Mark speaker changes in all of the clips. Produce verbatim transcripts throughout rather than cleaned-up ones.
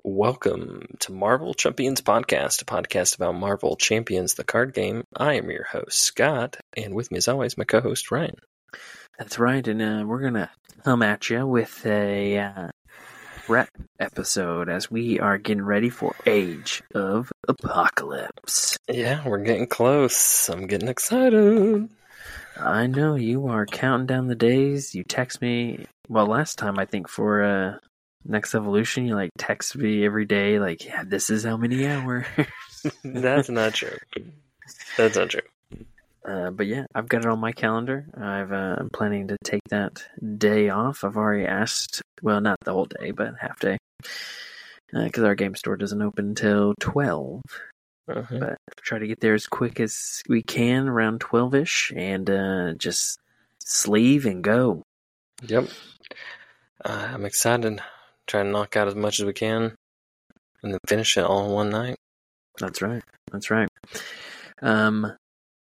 Speaker 1: Welcome to Marvel Champions Podcast, a podcast about Marvel Champions, the card game. I am your host, Scott, and with me as always, my co-host, Ryan.
Speaker 2: That's right, and uh, we're going to come at you with a uh, rep episode as we are getting ready for Age of Apocalypse.
Speaker 1: Yeah, we're getting close. I'm getting excited.
Speaker 2: I know, you are counting down the days. You text me, well, last time I think for uh, Next Evolution, you like text me every day, like, yeah, this is how many hours.
Speaker 1: That's not true. That's not true.
Speaker 2: Uh, but yeah, I've got it on my calendar. I've, uh, I'm planning to take that day off. I've already asked, well, not the whole day, but half day. Because uh, our game store doesn't open until twelve. Uh-huh. But try to get there as quick as we can, around twelve-ish, and uh, just sleeve and go.
Speaker 1: Yep. Uh, I'm excited. Try to knock out as much as we can and then finish it all in one night.
Speaker 2: That's right. That's right. Um,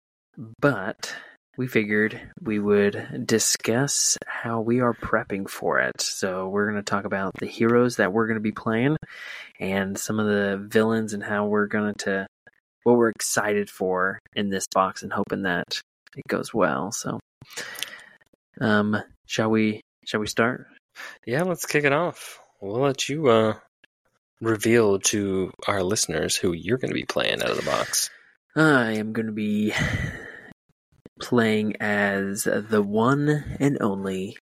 Speaker 2: but we figured we would discuss how we are prepping for it. So we're going to talk about the heroes that we're going to be playing and some of the villains and how we're going to, what we're excited for in this box and hoping that it goes well. So, um, shall we, shall we start?
Speaker 1: Yeah, let's kick it off. We'll let you uh, reveal to our listeners who you're going to be playing out of the box.
Speaker 2: I am going to be playing as the one and only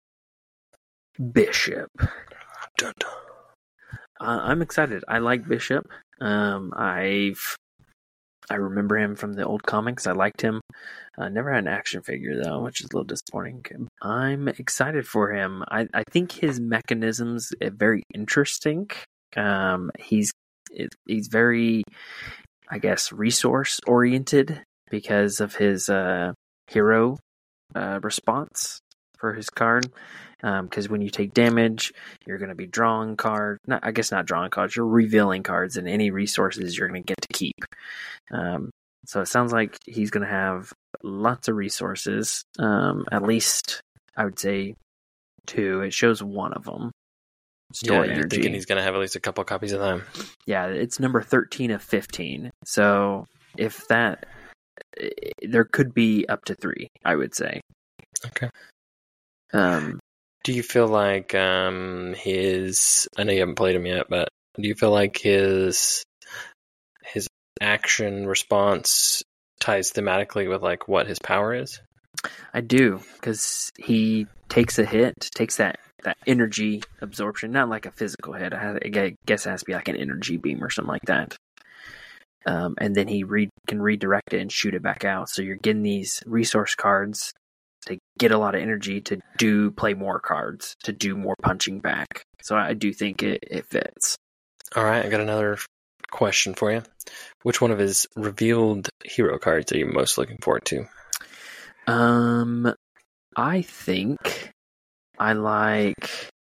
Speaker 2: Bishop.
Speaker 1: Dun, dun.
Speaker 2: Uh, I'm excited. I like Bishop. Um, I've I remember him from the old comics. I liked him. Uh, never had an action figure, though, which is a little disappointing. I'm excited for him. I, I think his mechanisms are very interesting. Um, he's he's very, I guess, resource-oriented because of his uh, hero uh, response for his card. Because um, when you take damage, you're going to be drawing cards. Not, I guess not drawing cards. You're revealing cards, and any resources you're going to get to keep. Um, so it sounds like he's going to have lots of resources. Um, at least I would say two. It shows one of them.
Speaker 1: Store yeah, you're thinking he's going to have at least a couple copies of them.
Speaker 2: Yeah, it's number thirteen of fifteen. So if that, there could be up to three. I would say.
Speaker 1: Okay.
Speaker 2: Um.
Speaker 1: Do you feel like um, his... I know you haven't played him yet, but do you feel like his his action response ties thematically with like what his power is?
Speaker 2: I do, because he takes a hit, takes that, that energy absorption, not like a physical hit. I guess it has to be like an energy beam or something like that. Um, and then he re- can redirect it and shoot it back out. So you're getting these resource cards to get a lot of energy to do play more cards, to do more punching back. So I do think it, it fits.
Speaker 1: All right, I got another question for you. Which one of his revealed hero cards are you most looking forward to?
Speaker 2: Um, I think I like...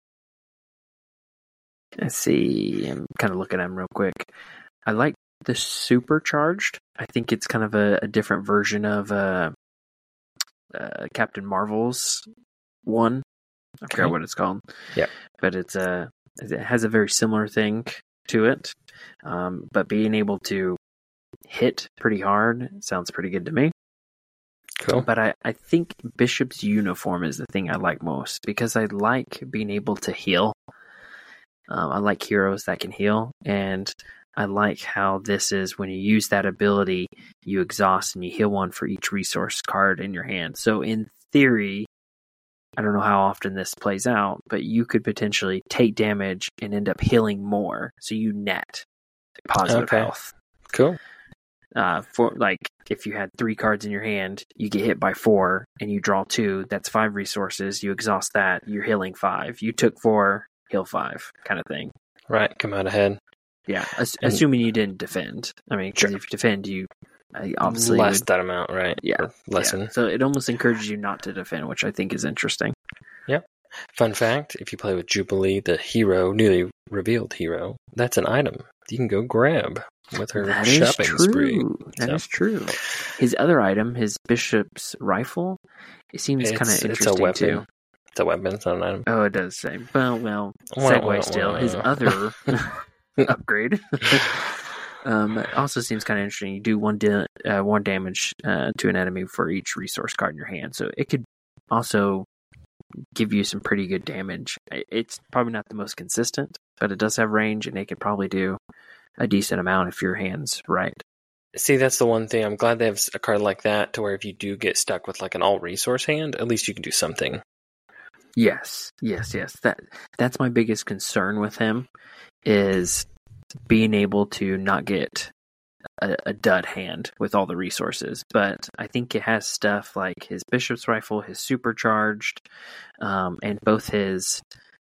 Speaker 2: Let's see. I'm kind of looking at him real quick. I like the Supercharged. I think it's kind of a, a different version of... Uh, Uh, Captain Marvel's one. I
Speaker 1: okay.
Speaker 2: forgot what it's called.
Speaker 1: Yeah,
Speaker 2: but it's a it has a very similar thing to it. Um, but being able to hit pretty hard sounds pretty good to me.
Speaker 1: Cool.
Speaker 2: But I, I think Bishop's uniform is the thing I like most because I like being able to heal. Um, I like heroes that can heal, and I like how this is when you use that ability, you exhaust and you heal one for each resource card in your hand. So in theory, I don't know how often this plays out, but you could potentially take damage and end up healing more. So you net positive
Speaker 1: okay.
Speaker 2: health.
Speaker 1: Cool.
Speaker 2: Uh, for like if you had three cards in your hand, you get hit by four and you draw two, that's five resources. You exhaust that, you're healing five. You took four, heal five kind of thing.
Speaker 1: Right, come out ahead.
Speaker 2: Yeah, ass- assuming you didn't defend. I mean, because
Speaker 1: sure.
Speaker 2: if you defend, you uh, obviously
Speaker 1: less
Speaker 2: would,
Speaker 1: that amount, right?
Speaker 2: Yeah,
Speaker 1: or lessen.
Speaker 2: Yeah. So it almost encourages you not to defend, which I think is interesting.
Speaker 1: Yep. Fun fact: if you play with Jubilee, the hero, newly revealed hero, that's an item you can go grab with her
Speaker 2: that
Speaker 1: shopping
Speaker 2: is true.
Speaker 1: spree.
Speaker 2: That
Speaker 1: so.
Speaker 2: is true. His other item, his Bishop's rifle, it seems kind of interesting
Speaker 1: it's a weapon.
Speaker 2: too.
Speaker 1: It's a weapon. It's not an item.
Speaker 2: Oh, it does say. Well, well,
Speaker 1: Well,
Speaker 2: segue
Speaker 1: well,
Speaker 2: still.
Speaker 1: well.
Speaker 2: His other, upgrade. um, it also seems kind of interesting. You do one di- uh, one damage uh, to an enemy for each resource card in your hand, so it could also give you some pretty good damage. It's probably not the most consistent, but it does have range, and it could probably do a decent amount if your hand's right.
Speaker 1: See, that's the one thing. I'm glad they have a card like that, to where if you do get stuck with like an all resource hand, at least you can do something.
Speaker 2: Yes, yes, yes. That that's my biggest concern with him, is being able to not get a, a dud hand with all the resources. But I think it has stuff like his Bishop's Rifle, his Supercharged, um, and both his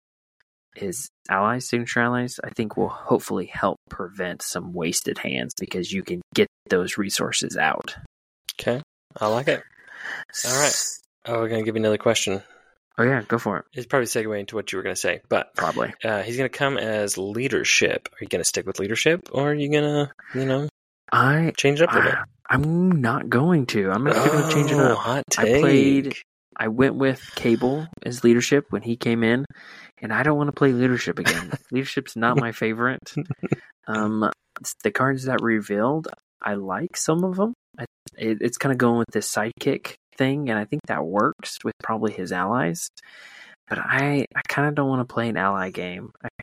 Speaker 2: his allies, signature allies, I think will hopefully help prevent some wasted hands, because you can get those resources out.
Speaker 1: Okay, I like it. All right. Oh, we're going to give you another question.
Speaker 2: Oh, yeah, go for it.
Speaker 1: It's probably segue into what you were going to say, but
Speaker 2: probably
Speaker 1: uh, he's going to come as leadership. Are you going to stick with leadership, or are you going to, you know,
Speaker 2: I
Speaker 1: change it up a
Speaker 2: I,
Speaker 1: bit?
Speaker 2: I'm not going to. I'm actually
Speaker 1: oh,
Speaker 2: going to change it up.
Speaker 1: Hot take.
Speaker 2: I played. I went with Cable as leadership when he came in, and I don't want to play leadership again. Leadership's not my favorite. Um, the cards that revealed, I like some of them. I, it, it's kind of going with this sidekick thing, and I think that works with probably his allies. But I, I kind of don't want to play an ally game. I,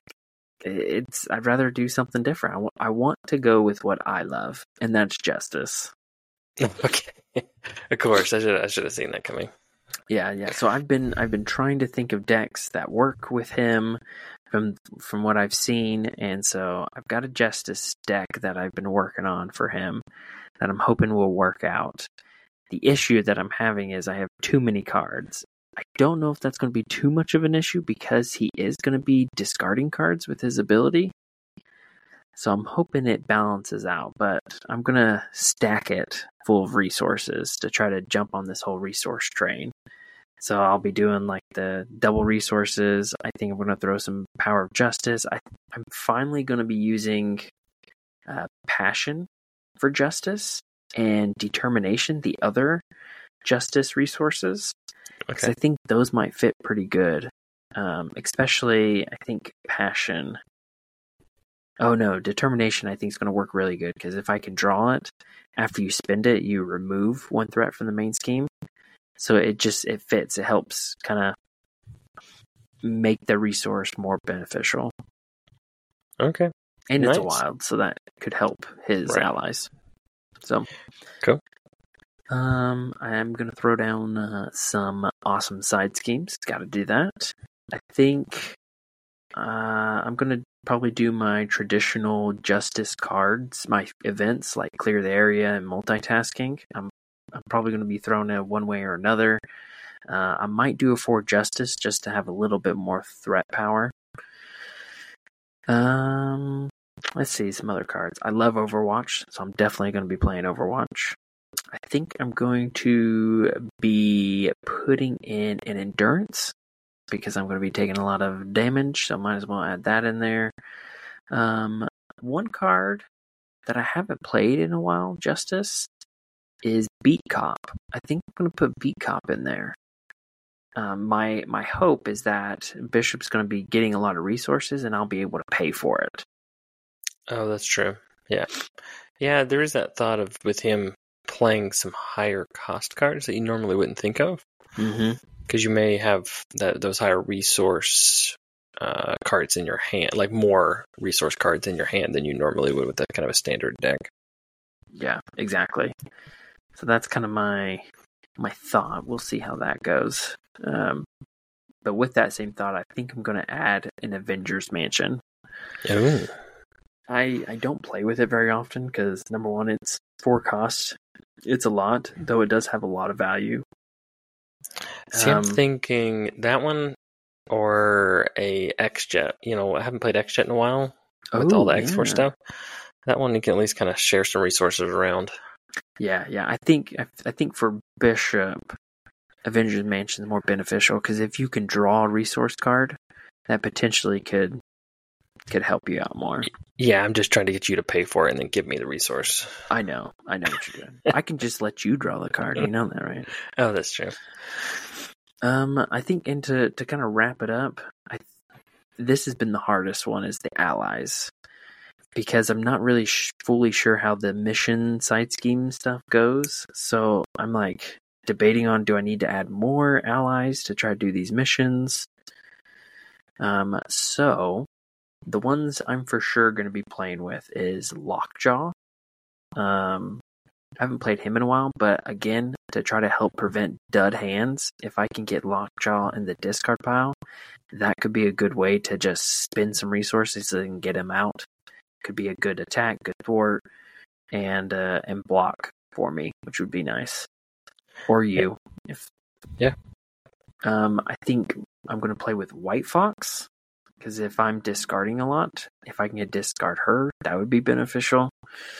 Speaker 2: it's I'd rather do something different. I, w- I want to go with what I love, and that's justice.
Speaker 1: Okay, of course. I should I should have seen that coming.
Speaker 2: Yeah, yeah. So I've been I've been trying to think of decks that work with him from from what I've seen, and so I've got a Justice deck that I've been working on for him that I'm hoping will work out. The issue that I'm having is I have too many cards. I don't know if that's going to be too much of an issue, because he is going to be discarding cards with his ability. So I'm hoping it balances out, but I'm going to stack it full of resources to try to jump on this whole resource train. So I'll be doing like the double resources. I think I'm going to throw some Power of Justice. I, I'm finally going to be using uh, Passion for Justice and Determination, the other Justice resources. Because
Speaker 1: Okay.
Speaker 2: I think those might fit pretty good. Um, especially, I think Passion. Oh no, Determination I think is going to work really good, because if I can draw it, after you spend it, you remove one threat from the main scheme. So it just, it fits. It helps kind of make the resource more beneficial.
Speaker 1: Okay.
Speaker 2: And
Speaker 1: Nice.
Speaker 2: it's a wild, so that could help his
Speaker 1: Right.
Speaker 2: allies. So
Speaker 1: Cool.
Speaker 2: Um, I'm going to throw down uh, some awesome side schemes. Got to do that. I think uh, I'm going to probably do my traditional Justice cards, my events like Clear the Area and Multitasking. I'm I'm probably going to be thrown in one way or another. Uh, I might do a for Justice just to have a little bit more threat power. Um, let's see some other cards. I love Overwatch, so I'm definitely going to be playing Overwatch. I think I'm going to be putting in an Endurance, because I'm going to be taking a lot of damage, so I might as well add that in there. Um, one card that I haven't played in a while, Justice, is Beat Cop. I think I'm going to put Beat Cop in there. Um, my my hope is that Bishop's going to be getting a lot of resources, and I'll be able to pay for it.
Speaker 1: Oh, that's true. Yeah. Yeah, there is that thought of with him playing some higher cost cards that you normally wouldn't think of.
Speaker 2: Mm-hmm.
Speaker 1: Because you may have that those higher resource uh, cards in your hand, like more resource cards in your hand than you normally would with a kind of a standard deck.
Speaker 2: Yeah, exactly. So that's kind of my my thought. We'll see how that goes. Um, but with that same thought, I think I'm going to add an Avengers Mansion.
Speaker 1: Oh.
Speaker 2: I I don't play with it very often because, number one, it's four cost. It's a lot, though it does have a lot of value.
Speaker 1: See, I'm
Speaker 2: Um,
Speaker 1: thinking that one or a X-Jet. You know, I haven't played X-Jet in a while with all the X Force
Speaker 2: yeah.
Speaker 1: stuff. That one you can at least kind of share some resources around.
Speaker 2: Yeah, yeah. I think I, I think for Bishop, Avengers Mansion is more beneficial because if you can draw a resource card, that potentially could could help you out more.
Speaker 1: Yeah, I'm just trying to get you to pay for it and then give me the resource.
Speaker 2: I know, I know what you're doing. I can just let you draw the card. You know that, right?
Speaker 1: Oh, that's true.
Speaker 2: Um, I think, and to to kind of wrap it up, I this has been the hardest one is the allies. because I'm not really sh- fully sure how the mission side scheme stuff goes. So I'm like debating on, do I need to add more allies to try to do these missions? Um, so the ones I'm for sure going to be playing with is Lockjaw. Um, I haven't played him in a while, but again, to try to help prevent dud hands, if I can get Lockjaw in the discard pile, that could be a good way to just spend some resources and get him out. Could be a good attack, good thwart, and uh, and block for me, which would be nice. Or you, if
Speaker 1: yeah.
Speaker 2: Um, I think I'm going to play with White Fox, because if I'm discarding a lot, if I can get discard her, that would be beneficial.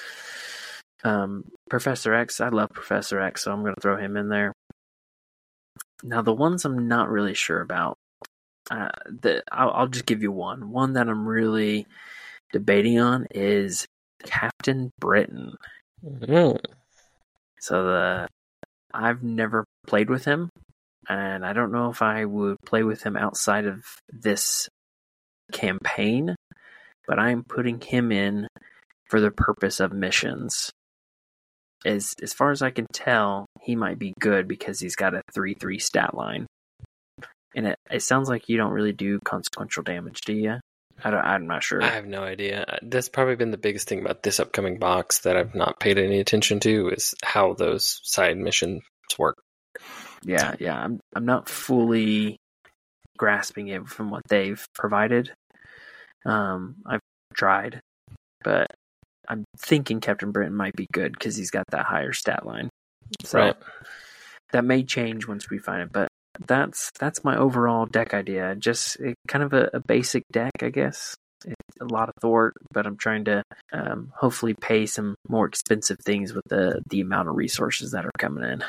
Speaker 2: Um, Professor X, I love Professor X, so I'm going to throw him in there. Now, the ones I'm not really sure about, uh, the I'll, I'll just give you one. One that I'm really debating on is Captain Britain.
Speaker 1: Mm.
Speaker 2: So the I've never played with him, and I don't know if I would play with him outside of this campaign, but I'm putting him in for the purpose of missions. As as far as I can tell, he might be good because he's got a three three stat line. And it, it sounds like you don't really do consequential damage, do you? I don't, I'm not sure.
Speaker 1: I have no idea. That's probably been the biggest thing about this upcoming box that I've not paid any attention to is how those side missions work.
Speaker 2: Yeah, yeah. I'm I'm not fully grasping it from what they've provided. Um, I've tried, but I'm thinking Captain Britain might be good because he's got that higher stat line. So
Speaker 1: right.
Speaker 2: That may change once we find it, but that's that's my overall deck idea. Just it, kind of a, a basic deck, I guess. It's a lot of thwart, but I'm trying to um, hopefully pay some more expensive things with the the amount of resources that are coming in.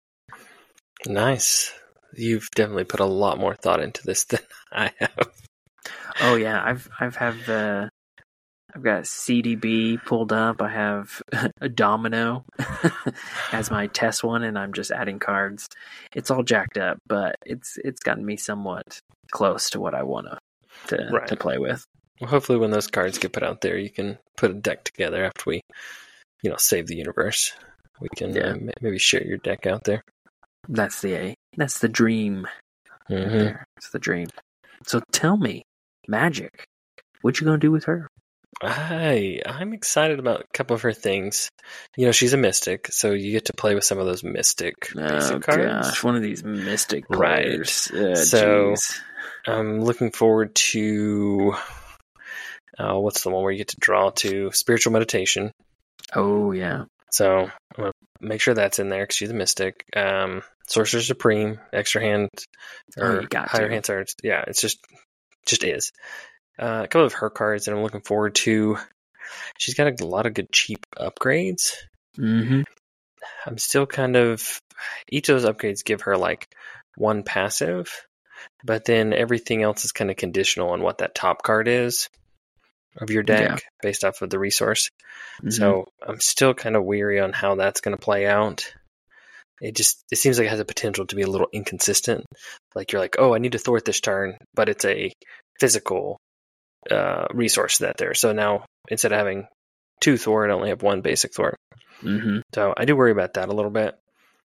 Speaker 1: Nice. You've definitely put a lot more thought into this than I have.
Speaker 2: Oh yeah, I've I've have uh, I've got C D B pulled up. I have a Domino as my test one, and I'm just adding cards. It's all jacked up, but it's it's gotten me somewhat close to what I want to
Speaker 1: right.
Speaker 2: to play with.
Speaker 1: Well, hopefully, when those cards get put out there, you can put a deck together after we, you know, save the universe. We can yeah. uh, maybe share your deck out there.
Speaker 2: That's the that's the dream.
Speaker 1: Mm-hmm.
Speaker 2: Right there. It's the dream. So tell me, Magic, what you gonna do with her?
Speaker 1: I I'm excited about a couple of her things. You know, she's a mystic, so you get to play with some of those mystic basic
Speaker 2: oh,
Speaker 1: cards.
Speaker 2: Gosh, one of these mystic
Speaker 1: right.
Speaker 2: players. Uh,
Speaker 1: so
Speaker 2: geez.
Speaker 1: I'm looking forward to uh, what's the one where you get to draw to Spiritual Meditation.
Speaker 2: Oh yeah.
Speaker 1: So I'm gonna make sure that's in there because she's a mystic. Um, Sorcerer Supreme, extra hand or
Speaker 2: oh, you got
Speaker 1: higher
Speaker 2: to.
Speaker 1: hand cards. Yeah, it's just just is. Uh, a couple of her cards that I'm looking forward to. She's got a lot of good cheap upgrades.
Speaker 2: Mm-hmm.
Speaker 1: I'm still kind of... Each of those upgrades give her like one passive, but then everything else is kind of conditional on what that top card is of your deck yeah. based off of the resource. Mm-hmm. So I'm still kind of weary on how that's going to play out. It just it seems like it has a potential to be a little inconsistent. Like you're like, oh, I need to thwart this turn, but it's a physical uh, resource that there. So now instead of having two thwart, I only have one basic thwart.
Speaker 2: Mm-hmm.
Speaker 1: So I do worry about that a little bit.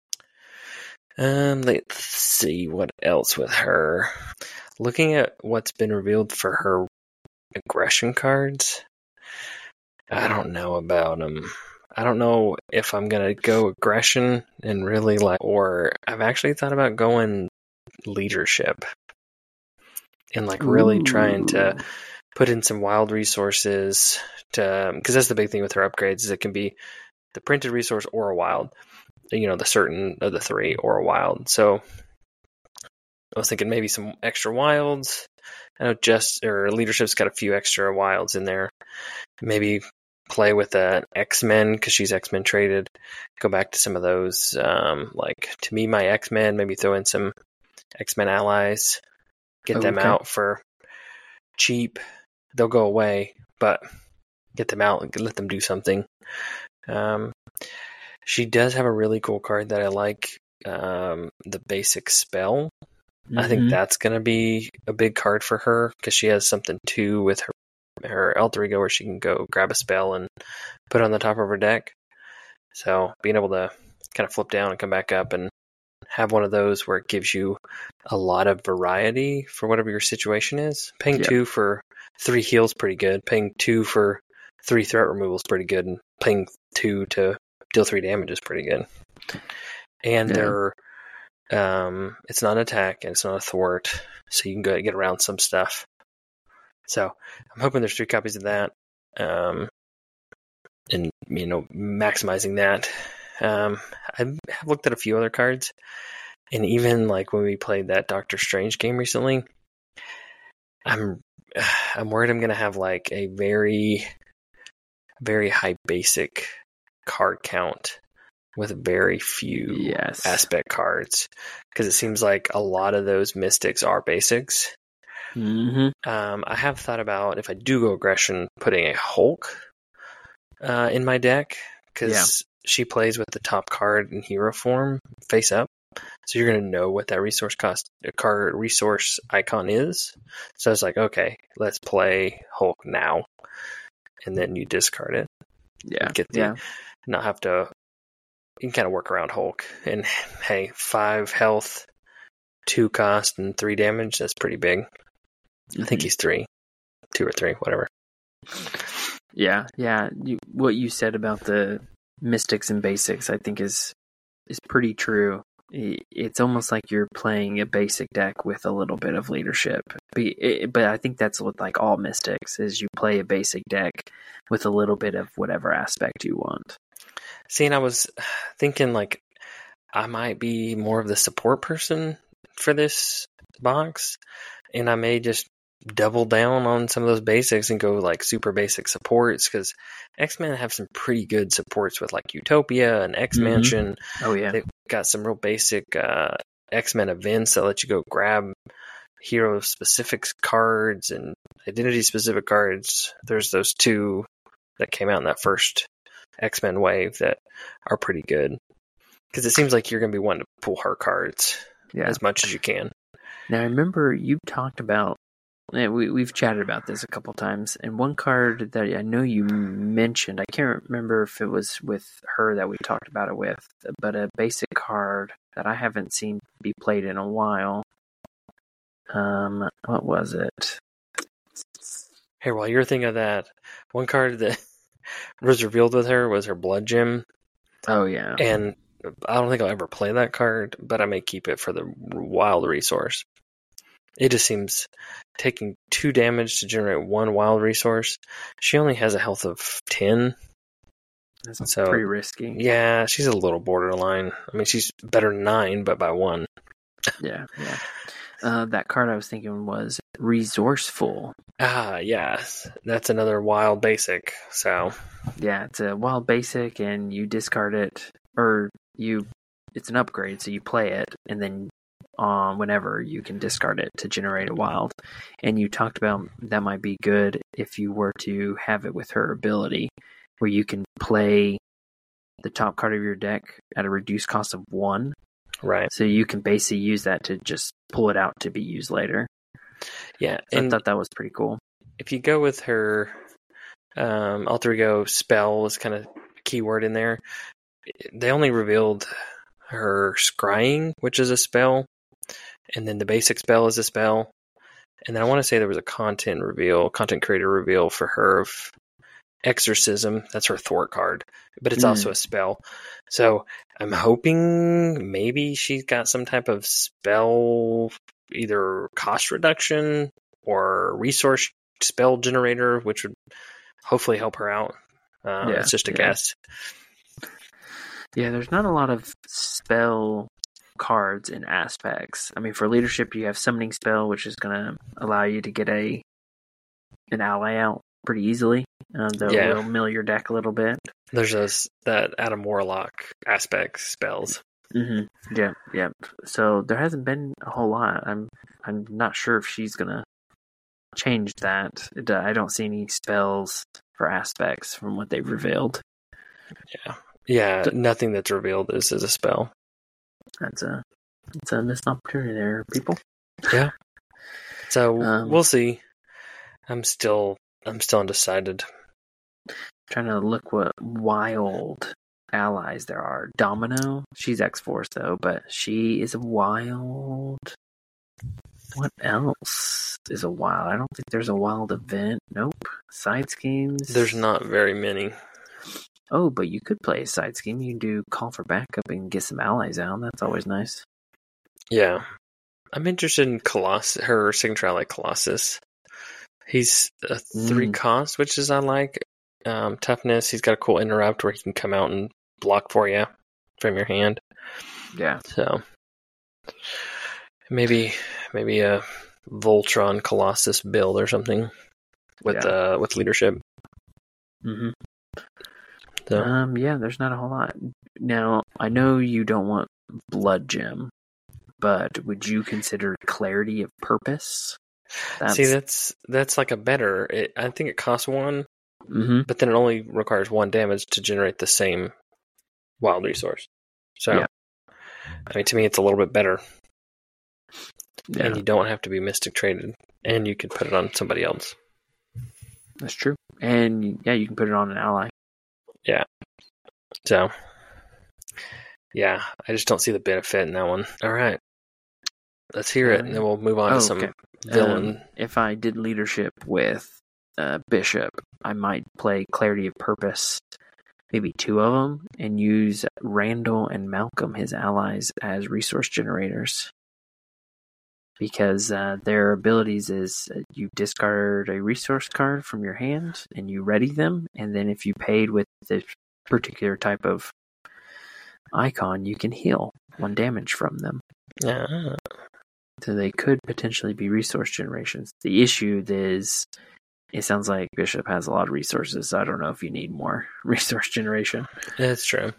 Speaker 1: Um, let's see what else with her. Looking at what's been revealed for her aggression cards, I don't know about them. I don't know if I'm going to go aggression and really like, or I've actually thought about going leadership and like really Ooh. trying to put in some wild resources to, because that's the big thing with her upgrades is it can be the printed resource or a wild, you know, the certain of the three or a wild. So I was thinking maybe some extra wilds. I know just, or leadership's got a few extra wilds in there. Maybe play with an X-Men because she's X-Men traded. Go back to some of those. Um, like, to me, my X-Men, maybe throw in some X-Men allies. Get oh, them okay. out for cheap. They'll go away, but get them out and let them do something. Um, she does have a really cool card that I like. Um, the basic spell. Mm-hmm. I think that's going to be a big card for her because she has something too with her her alter ego where she can go grab a spell and put it on the top of her deck. So being able to kind of flip down and come back up and have one of those where it gives you a lot of variety for whatever your situation is. Paying
Speaker 2: Yeah.
Speaker 1: two for three heals pretty good. Paying two for three threat removal is pretty good. And paying two to deal three damage is pretty good. And
Speaker 2: Yeah.
Speaker 1: they're um, it's not an attack and it's not a thwart, so you can go get around some stuff. So I'm hoping there's three copies of that, um, and you know, maximizing that. Um, I have looked at a few other cards, and even like when we played that Doctor Strange game recently, I'm I'm worried I'm gonna have like a very very high basic card count with very few
Speaker 2: Yes.
Speaker 1: aspect cards, because it seems like a lot of those mystics are basics.
Speaker 2: Mm-hmm.
Speaker 1: Um, I have thought about, if I do go aggression, putting a Hulk uh, in my deck, because
Speaker 2: Yeah.
Speaker 1: she plays with the top card in hero form face up, so you're going to know what that resource cost a card resource icon is. So it's like, okay, let's play Hulk now, and then you discard it.
Speaker 2: Yeah.
Speaker 1: Get the
Speaker 2: yeah.
Speaker 1: not have to. You can kind of work around Hulk, and hey, five health, two cost, and three damage. That's pretty big. I think he's three, two or three, whatever.
Speaker 2: Yeah, yeah. You, what you said about the mystics and basics, I think, is is pretty true. I- It's almost like you're playing a basic deck with a little bit of leadership. But, it, but I think that's what like all mystics is. You play a basic deck with a little bit of whatever aspect you want.
Speaker 1: See, and I was thinking like I might be more of the support person for this box, and I may just double down on some of those basics and go like super basic supports, because X-Men have some pretty good supports with like Utopia and X-Mansion.
Speaker 2: Oh yeah,
Speaker 1: They've got some real basic uh, X-Men events that let you go grab hero specific cards and identity specific cards. There's those two that came out in that first X-Men wave that are pretty good, because it seems like you're going to be wanting to pull her cards
Speaker 2: yeah.
Speaker 1: as much as you can.
Speaker 2: Now I remember you talked about. Yeah, we we've chatted about this a couple times, and one card that I know you mentioned, I can't remember if it was with her that we talked about it with, but a basic card that I haven't seen be played in a while. Um, what was it?
Speaker 1: Hey, while you're thinking of that, one card that was revealed with her was her Blood Gem,
Speaker 2: Oh yeah,
Speaker 1: and I don't think I'll ever play that card, but I may keep it for the wild resource. It just seems taking two damage to generate one wild resource. She only has a health of ten.
Speaker 2: that's
Speaker 1: So,
Speaker 2: pretty risky.
Speaker 1: Yeah, she's a little borderline. I mean, she's better than nine, but by one.
Speaker 2: Yeah, yeah. Uh, that card I was thinking was Resourceful.
Speaker 1: Ah, yes. That's another wild basic. So,
Speaker 2: Yeah, it's a wild basic, and you discard it, or you. It's an upgrade, so you play it, and then um, whenever you can discard it to generate a wild. And you talked about that might be good if you were to have it with her ability, where you can play the top card of your deck at a reduced cost of one.
Speaker 1: right.
Speaker 2: So you can basically use that to just pull it out to be used later.
Speaker 1: Yeah.
Speaker 2: So I
Speaker 1: And
Speaker 2: thought that was pretty cool.
Speaker 1: if you go with her um, alter ego spell was kind of keyword in there. They only revealed her scrying, which is a spell, and then the basic spell is a spell. And then I want to say there was a content reveal, content creator reveal for her of exorcism. That's her thwart card, but it's
Speaker 2: Mm.
Speaker 1: also a spell. So I'm hoping maybe she's got some type of spell, either cost reduction or resource spell generator, which would hopefully help her out. Uh,
Speaker 2: Yeah,
Speaker 1: it's just a
Speaker 2: yeah.
Speaker 1: guess.
Speaker 2: Yeah, there's not a lot of spell cards in aspects. I mean, for leadership, you have summoning spell, which is going to allow you to get a an ally out pretty easily. Uh, that
Speaker 1: Yeah.
Speaker 2: will mill your deck a little bit.
Speaker 1: There's those that Adam Warlock aspect spells.
Speaker 2: Mm-hmm. Yeah, yeah. So there hasn't been a whole lot. I'm I'm not sure if she's gonna change that. It, uh, I don't see any spells for aspects from what they've revealed.
Speaker 1: Yeah,
Speaker 2: So-
Speaker 1: nothing that's revealed is, is a spell.
Speaker 2: That's a it's a missed opportunity there, people.
Speaker 1: So
Speaker 2: Um,
Speaker 1: we'll see. I'm still I'm still undecided.
Speaker 2: Trying to look what wild allies there are. Domino, she's X-Force though, but she is a wild. What else is a wild? I don't think there's a wild event. Nope. Side schemes.
Speaker 1: There's not very many.
Speaker 2: Oh, but you could play a side scheme. You can do call for backup and get some allies out. That's always nice.
Speaker 1: Yeah. I'm interested in Colossus, her signature ally Colossus. He's a three mm. cost, which is I like. Um, toughness. He's got a cool interrupt where he can come out and block for you from your hand.
Speaker 2: Yeah.
Speaker 1: So maybe maybe a Voltron Colossus build or something with yeah. uh with leadership.
Speaker 2: Mm-hmm. So. Um. Yeah. There's not a whole lot. Now I know you don't want Blood Gem, but would you consider Clarity of Purpose?
Speaker 1: That's... See, that's that's like a better. It, I think it costs one,
Speaker 2: mm-hmm.
Speaker 1: but then it only requires one damage to generate the same wild resource. So, yeah. I mean, to me, it's a little bit better. Yeah. And you don't have to be Mystic traded, and you could put it on somebody else.
Speaker 2: That's true. And yeah, you can put it on an ally.
Speaker 1: Yeah. So, yeah, I just don't see the benefit in that one. All right. Let's hear it, and then we'll move on
Speaker 2: oh,
Speaker 1: to some
Speaker 2: okay.
Speaker 1: villain.
Speaker 2: Um, if I did leadership with uh, Bishop, I might play Clarity of Purpose, maybe two of them, and use Randall and Malcolm, his allies, as resource generators. Because uh, their abilities is uh, you discard a resource card from your hand, and you ready them, and then if you paid with this particular type of icon, you can heal one damage from them.
Speaker 1: Yeah.
Speaker 2: So they could potentially be resource generations. The issue is, it sounds like Bishop has a lot of resources, so I don't know if you need more resource generation.
Speaker 1: That's true.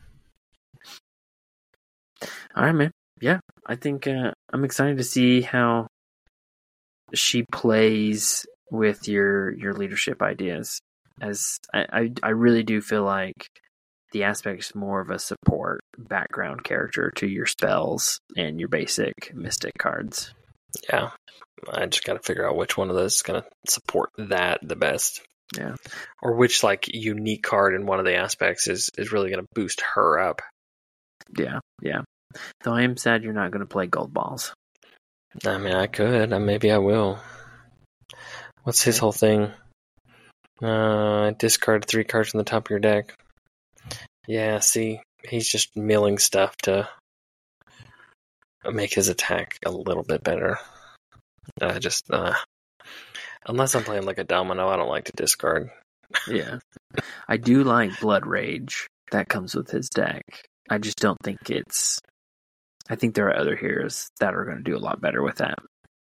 Speaker 2: All right, man. Yeah, I think uh, I'm excited to see how she plays with your your leadership ideas. As I, I, I really do feel like the aspect is more of a support background character to your spells and your basic Mystic cards.
Speaker 1: Yeah, I just got to figure out which one of those is going to support that the best.
Speaker 2: Yeah,
Speaker 1: or which like unique card in one of the aspects is is really going to boost her up.
Speaker 2: Yeah, yeah. Though I am sad you're not going to play Gold Balls.
Speaker 1: I mean, I could. Maybe I will. What's his whole thing? Uh, discard three cards from the top of your deck. Yeah, see, he's just milling stuff to make his attack a little bit better. I just, uh, unless I'm playing like a domino, I don't like to discard.
Speaker 2: Yeah. I do like Blood Rage. That comes with his deck. I just don't think it's... I think there are other heroes that are going to do a lot better with that.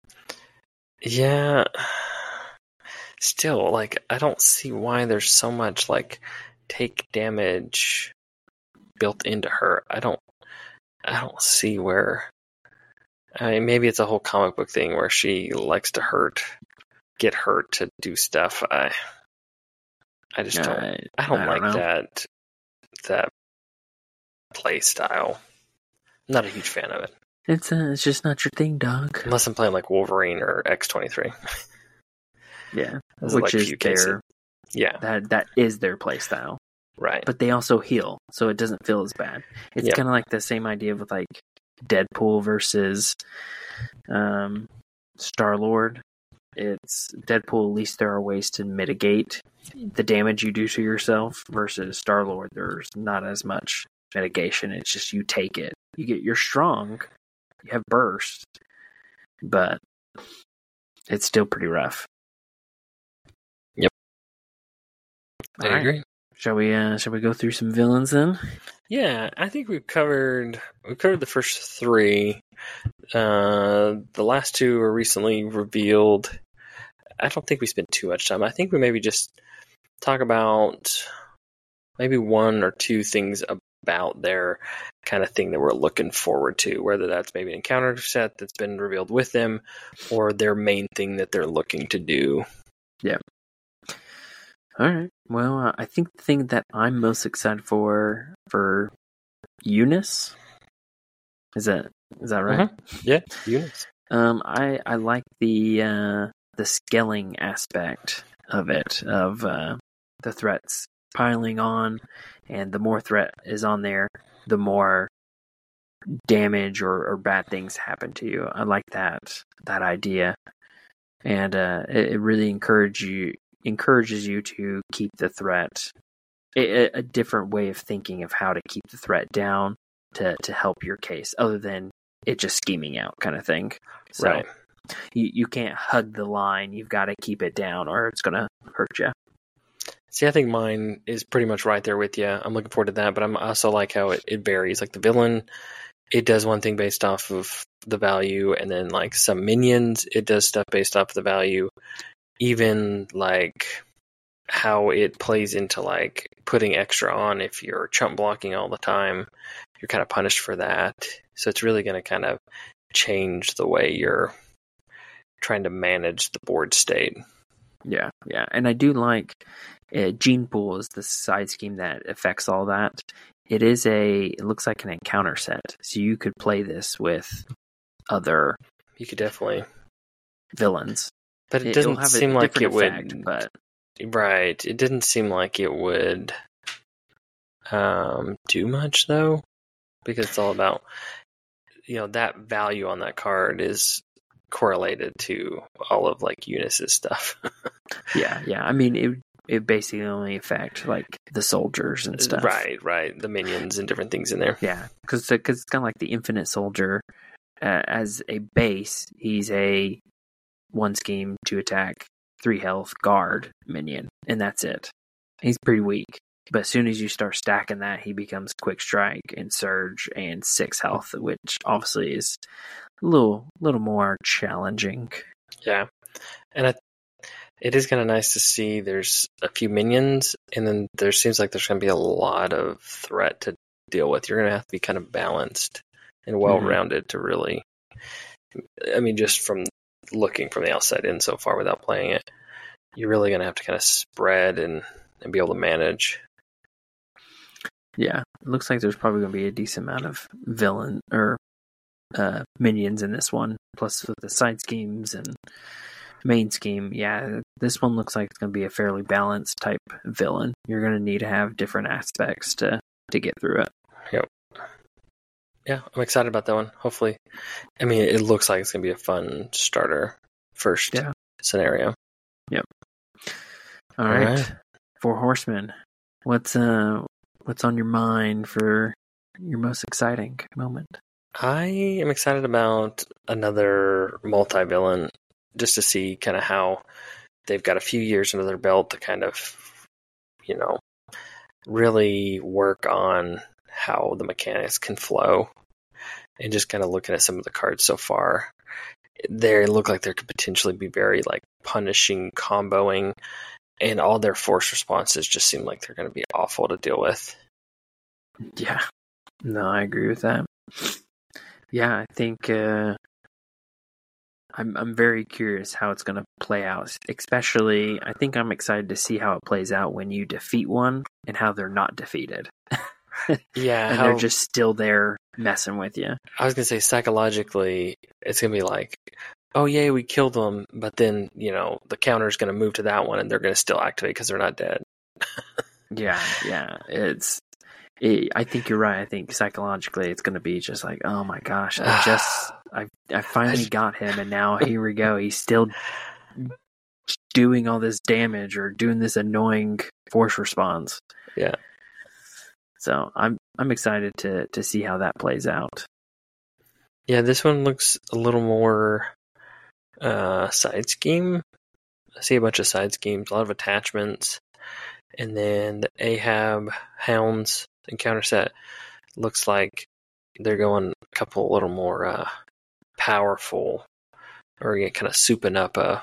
Speaker 1: Yeah. Still, like, I don't see why there's so much, like, take damage built into her. I don't I don't see where... I mean, maybe it's a whole comic book thing where she likes to hurt, get hurt to do stuff. I I just don't... I, I don't I like don't that that play style. Not a huge fan of it.
Speaker 2: It's uh, it's just not your thing, dog.
Speaker 1: Unless I'm playing like Wolverine or X twenty-three.
Speaker 2: Yeah, which like is their
Speaker 1: yeah
Speaker 2: that that is their play style,
Speaker 1: right?
Speaker 2: But they also heal, so it doesn't feel as bad. It's yep. kind of like the same idea with like Deadpool versus um, Star-Lord. It's Deadpool. At least there are ways to mitigate the damage you do to yourself. Versus Star-Lord, there's not as much mitigation. It's just you take it. You get you're strong. You have burst, but it's still pretty rough.
Speaker 1: Yep, I
Speaker 2: All
Speaker 1: agree.
Speaker 2: Right. Shall we? Uh, shall we go through some villains then?
Speaker 1: Yeah, I think we've covered we covered the first three. Uh, the last two were recently revealed. I don't think we spent too much time. I think we maybe just talk about maybe one or two things about their kind of thing that we're looking forward to, whether that's maybe an encounter set that's been revealed with them or their main thing that they're looking to do.
Speaker 2: Yeah. All right. Well, uh, I think the thing that I'm most excited for for Eunice is that is that right?
Speaker 1: Mm-hmm. Yeah, Eunice.
Speaker 2: Um, I I like the uh, the scaling aspect of it, of uh, the threats piling on, and the more threat is on there, the more damage or, or bad things happen to you. I like that that idea, and uh, it, it really encourage you encourages you to keep the threat a, a different way of thinking of how to keep the threat down to to help your case, other than it just scheming out kind of thing. So
Speaker 1: Right.
Speaker 2: you you can't hug the line. You've got to keep it down, or it's gonna hurt you.
Speaker 1: See, I think mine is pretty much right there with you. I'm looking forward to that, but I'm also like how it, it varies. Like the villain, it does one thing based off of the value, and then like some minions, it does stuff based off of the value. Even like how it plays into like putting extra on if you're chump blocking all the time, you're kind of punished for that. So it's really going to kind of change the way you're trying to manage the board state.
Speaker 2: Yeah, yeah, and I do like uh, Gene Pool is the side scheme that affects all that. It is a, it looks like an encounter set, so you could play this with other
Speaker 1: You could definitely,
Speaker 2: villains.
Speaker 1: but it
Speaker 2: It-
Speaker 1: doesn't
Speaker 2: it'll have a
Speaker 1: seem like it
Speaker 2: different
Speaker 1: would.
Speaker 2: effect, but
Speaker 1: Right, it didn't seem like it would um, do much though, because it's all about, you know, that value on that card is correlated to all of like Eunice's stuff.
Speaker 2: yeah, yeah. I mean, it it basically only affect like the soldiers and stuff.
Speaker 1: Right, right. The minions and different things in there.
Speaker 2: Yeah, because it's kind of like the Infinite Soldier. Uh, as a base, he's a one scheme, two attack, three health guard minion, and that's it. He's pretty weak. But as soon as you start stacking that, he becomes quick strike and surge and six health, which obviously is a little little more challenging.
Speaker 1: Yeah, and I, it is kind of nice to see there's a few minions, and then there seems like there's going to be a lot of threat to deal with. You're going to have to be kind of balanced and well-rounded mm-hmm. to really, I mean, just from looking from the outside in so far without playing it, you're really going to have to kind of spread and, and be able to manage.
Speaker 2: Yeah, it looks like there's probably going to be a decent amount of villain or uh, minions in this one, plus with the side schemes and main scheme. Yeah, this one looks like it's going to be a fairly balanced type villain. You're going to need to have different aspects to, to get through it.
Speaker 1: Yep. Yeah, I'm excited about that one. Hopefully, I mean, it looks like it's going to be a fun starter first yeah. scenario.
Speaker 2: Yep. All, All right. right. Four Horsemen. What's uh what's on your mind for your most exciting moment?
Speaker 1: I am excited about another multi-villain, just to see kind of how they've got a few years under their belt to kind of, you know, really work on how the mechanics can flow. And just kind of looking at some of the cards so far, they look like there could potentially be very like punishing comboing, and all their force responses just seem like they're going to be awful to deal with.
Speaker 2: Yeah, no, I agree with that. Yeah, I think uh, I'm I'm very curious how it's going to play out. Especially, I think I'm excited to see how it plays out when you defeat one and how they're not defeated.
Speaker 1: Yeah,
Speaker 2: and how, they're just still there messing with you.
Speaker 1: I was gonna say psychologically, it's gonna be like, oh yay, we killed them, but then you know the counter's gonna move to that one, and they're gonna still activate because they're not dead.
Speaker 2: yeah, yeah, it's. It, I think you're right. I think psychologically, it's gonna be just like, oh my gosh, I just, I, I finally got him, and now here we go. He's still doing all this damage or doing this annoying force response.
Speaker 1: Yeah.
Speaker 2: So I'm I'm excited to, to see how that plays out.
Speaker 1: Yeah, this one looks a little more uh, side scheme. I see a bunch of side schemes, a lot of attachments, and then the Ahab Hounds encounter set looks like they're going a couple a little more uh, powerful, or yeah, kind of souping up a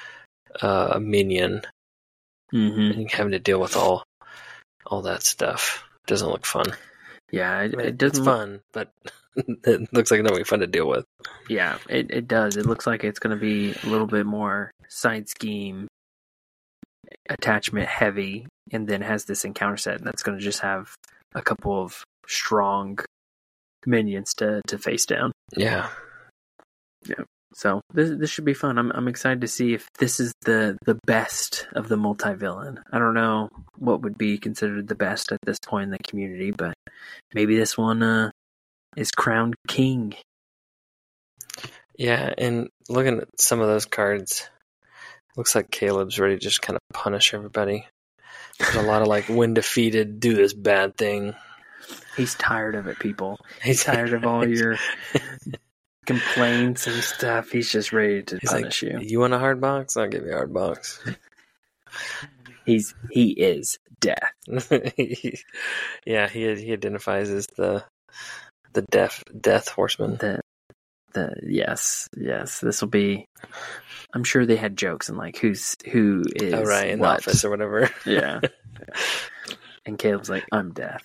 Speaker 1: a minion
Speaker 2: mm-hmm.
Speaker 1: and having to deal with all all that stuff. Doesn't look fun.
Speaker 2: Yeah, it,
Speaker 1: I mean,
Speaker 2: it doesn't
Speaker 1: it's
Speaker 2: look
Speaker 1: fun, but it looks like it's not going to be fun to deal with.
Speaker 2: Yeah, it, it does. It looks like it's going to be a little bit more side scheme, attachment heavy, and then has this encounter set that's going to just have a couple of strong minions to, to face down.
Speaker 1: Yeah.
Speaker 2: Yeah. So this this should be fun. I'm I'm excited to see if this is the the best of the multi-villain. I don't know what would be considered the best at this point in the community, but maybe this one uh, is crowned king.
Speaker 1: Yeah, and looking at some of those cards, looks like Caleb's ready to just kind of punish everybody. There's a lot of like, when defeated, do this bad thing.
Speaker 2: He's tired of it, people. He's tired of all your complaints and stuff. He's just ready to
Speaker 1: He's
Speaker 2: punish
Speaker 1: like,
Speaker 2: you.
Speaker 1: You want a hard box? I'll give you a hard box.
Speaker 2: He's he is death.
Speaker 1: Yeah, he he identifies as the the death death horseman.
Speaker 2: The the yes yes. This will be. I'm sure they had jokes and like who's who is
Speaker 1: oh right in
Speaker 2: what.
Speaker 1: the office or whatever.
Speaker 2: Yeah. And Caleb's like, I'm death.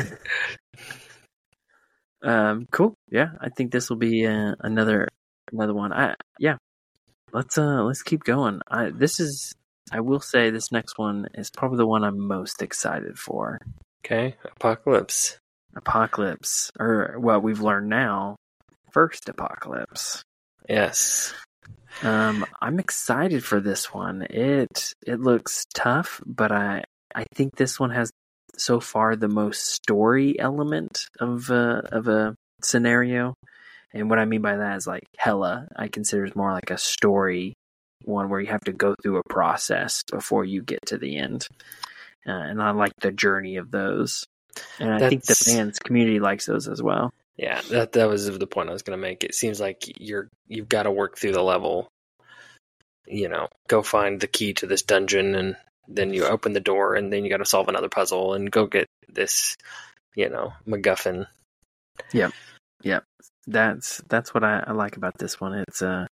Speaker 2: um, cool. Yeah, I think this will be uh, another another one. I yeah. Let's uh let's keep going. I this is I will say this next one is probably the one I'm most excited for.
Speaker 1: Okay, Apocalypse.
Speaker 2: Apocalypse, or what we've learned now, First Apocalypse.
Speaker 1: Yes.
Speaker 2: Um, I'm excited for this one. It it looks tough, but I I think this one has so far the most story element of a, of a scenario. And what I mean by that is like Hella, I consider is more like a story one where you have to go through a process before you get to the end. Uh, and I like the journey of those. And I
Speaker 1: That's...
Speaker 2: think the fans community likes those as well.
Speaker 1: Yeah, that that was the point I was going to make. It seems like you're you've got to work through the level. You know, go find the key to this dungeon, and then you open the door, and then you got to solve another puzzle, and go get this, you know, MacGuffin.
Speaker 2: Yep, yep. That's that's what I, I like about this one. It's uh,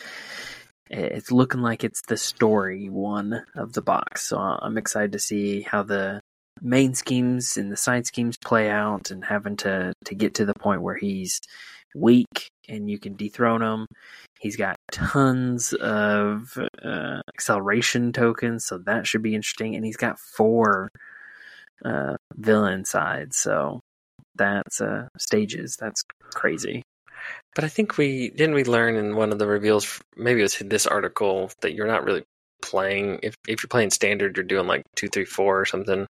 Speaker 2: it's looking like it's the story one of the box. So I'm excited to see how the main schemes and the side schemes play out, and having to, to get to the point where he's weak and you can dethrone him. He's got tons of uh, acceleration tokens, so that should be interesting. And he's got four uh, villain sides, so that's uh, stages. That's crazy.
Speaker 1: But I think we didn't we learn in one of the reveals, maybe it was this article, that you're not really playing. If if you're playing standard, you're doing like two, three, four or something.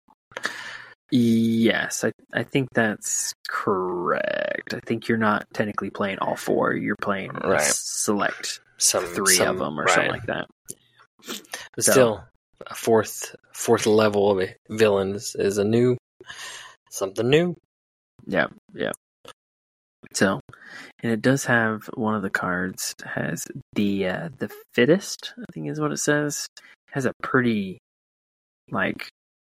Speaker 2: Yes, I I think that's correct. I think you're not technically playing all four. You're playing
Speaker 1: right.
Speaker 2: select
Speaker 1: some
Speaker 2: three
Speaker 1: some,
Speaker 2: of them or
Speaker 1: right.
Speaker 2: something like that.
Speaker 1: But
Speaker 2: so,
Speaker 1: still, a fourth fourth level of villains is a new something new.
Speaker 2: Yeah, yeah. So, and it does have one of the cards has the uh, the fittest, I think is what it says. It has a pretty like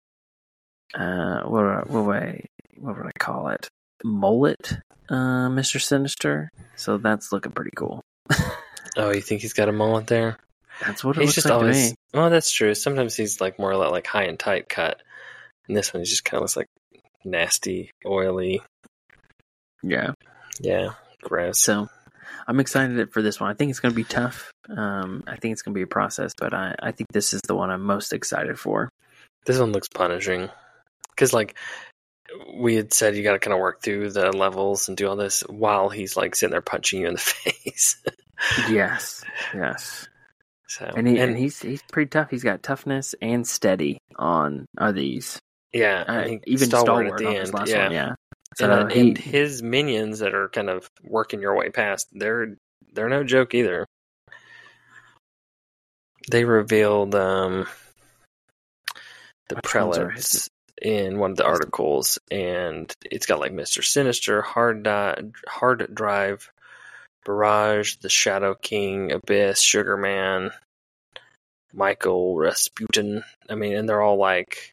Speaker 2: uh what what would I what would I call it? Mullet, uh, Mister Sinister. So that's looking pretty cool.
Speaker 1: Oh, you think he's got a mullet there?
Speaker 2: That's what it
Speaker 1: he's
Speaker 2: looks
Speaker 1: just
Speaker 2: like
Speaker 1: always.
Speaker 2: to me.
Speaker 1: Well, that's true. Sometimes he's like more like high and tight cut, and this one he just kind of looks like nasty, oily.
Speaker 2: Yeah,
Speaker 1: yeah, gross.
Speaker 2: So I'm excited for this one. I think it's going to be tough. Um, I think it's going to be a process, but I, I think this is the one I'm most excited for.
Speaker 1: This one looks punishing because, like, we had said, you got to kind of work through the levels and do all this while he's like sitting there punching you in the face.
Speaker 2: Yes, yes.
Speaker 1: So
Speaker 2: and, he,
Speaker 1: and,
Speaker 2: and he's he's pretty tough. He's got toughness and steady on are these.
Speaker 1: Yeah,
Speaker 2: uh, even
Speaker 1: stalwart,
Speaker 2: stalwart
Speaker 1: at the
Speaker 2: on
Speaker 1: end.
Speaker 2: this last
Speaker 1: yeah.
Speaker 2: one. Yeah. So
Speaker 1: and,
Speaker 2: he,
Speaker 1: and his minions that are kind of working your way past, they're they're no joke either. They revealed um, the prelates in one of the articles, and it's got like Mister Sinister, Hard Di- Hard Drive, Barrage, the Shadow King, Abyss, Sugarman, Michael, Rasputin. I mean, and they're all like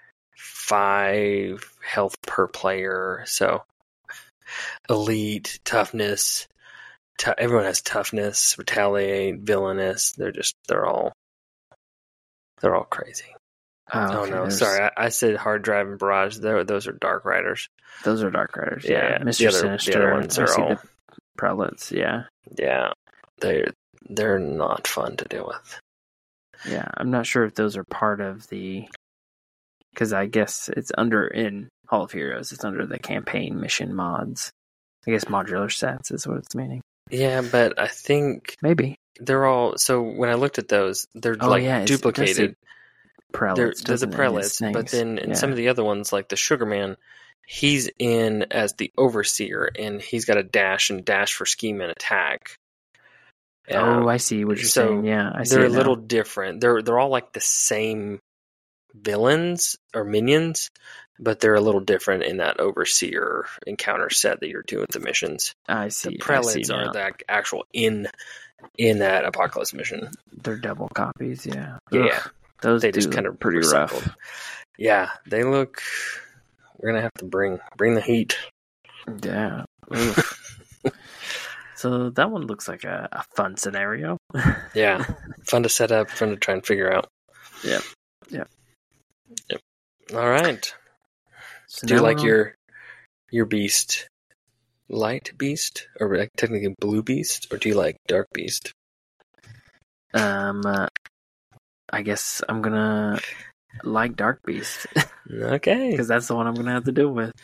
Speaker 1: five health per player, so elite, toughness. T- everyone has toughness, retaliate, villainous. They're just they're all they're all crazy.
Speaker 2: Oh, okay,
Speaker 1: oh no,
Speaker 2: there's...
Speaker 1: sorry, I, I said Hard Drive and Barrage. They're, those are Dark Riders.
Speaker 2: Those are Dark Riders.
Speaker 1: Yeah,
Speaker 2: yeah. Mister
Speaker 1: the other,
Speaker 2: Sinister.
Speaker 1: The other ones
Speaker 2: I
Speaker 1: are
Speaker 2: see
Speaker 1: all
Speaker 2: the prelates. Yeah,
Speaker 1: yeah. They're they're not fun to deal with.
Speaker 2: Yeah, I'm not sure if those are part of the, because I guess it's under in Hall of Heroes. It's under the campaign mission mods. I guess modular sets is what it's meaning.
Speaker 1: Yeah, but I think
Speaker 2: Maybe.
Speaker 1: they're all. So when I looked at those, they're
Speaker 2: Oh,
Speaker 1: like
Speaker 2: yeah, it's-
Speaker 1: duplicated.
Speaker 2: Prelates,
Speaker 1: They're, they're the
Speaker 2: doesn't it, in his
Speaker 1: prelates, but
Speaker 2: things?
Speaker 1: then in
Speaker 2: Yeah.
Speaker 1: some of the other ones, like the Sugarman, he's in as the overseer, and he's got a dash and dash for scheme and attack.
Speaker 2: Oh,
Speaker 1: Um,
Speaker 2: I see what you're
Speaker 1: so
Speaker 2: saying. Yeah, I see
Speaker 1: they're
Speaker 2: it
Speaker 1: a little
Speaker 2: now.
Speaker 1: different. They're they're all like the same villains or minions, but they're a little different in that overseer encounter set that you're doing with the missions.
Speaker 2: I
Speaker 1: The
Speaker 2: see. I see
Speaker 1: prelates
Speaker 2: now.
Speaker 1: are the actual in in that apocalypse mission.
Speaker 2: They're double copies. Yeah.
Speaker 1: Yeah,
Speaker 2: Ugh, those
Speaker 1: they
Speaker 2: do
Speaker 1: just
Speaker 2: look
Speaker 1: kind of
Speaker 2: pretty
Speaker 1: recycled.
Speaker 2: rough.
Speaker 1: Yeah, they look. We're gonna have to bring bring the heat.
Speaker 2: Yeah. Oof. So that one looks like a, a fun scenario.
Speaker 1: Yeah, fun to set up, fun to try and figure out.
Speaker 2: Yeah. Yeah.
Speaker 1: Yep. All right.
Speaker 2: So
Speaker 1: Do you
Speaker 2: now
Speaker 1: like
Speaker 2: we're on-
Speaker 1: your your beast light beast, or like technically blue beast, or do you like dark beast?
Speaker 2: Um, uh, I guess I'm gonna like Dark Beast
Speaker 1: Okay.
Speaker 2: because that's the one I'm gonna have to deal with.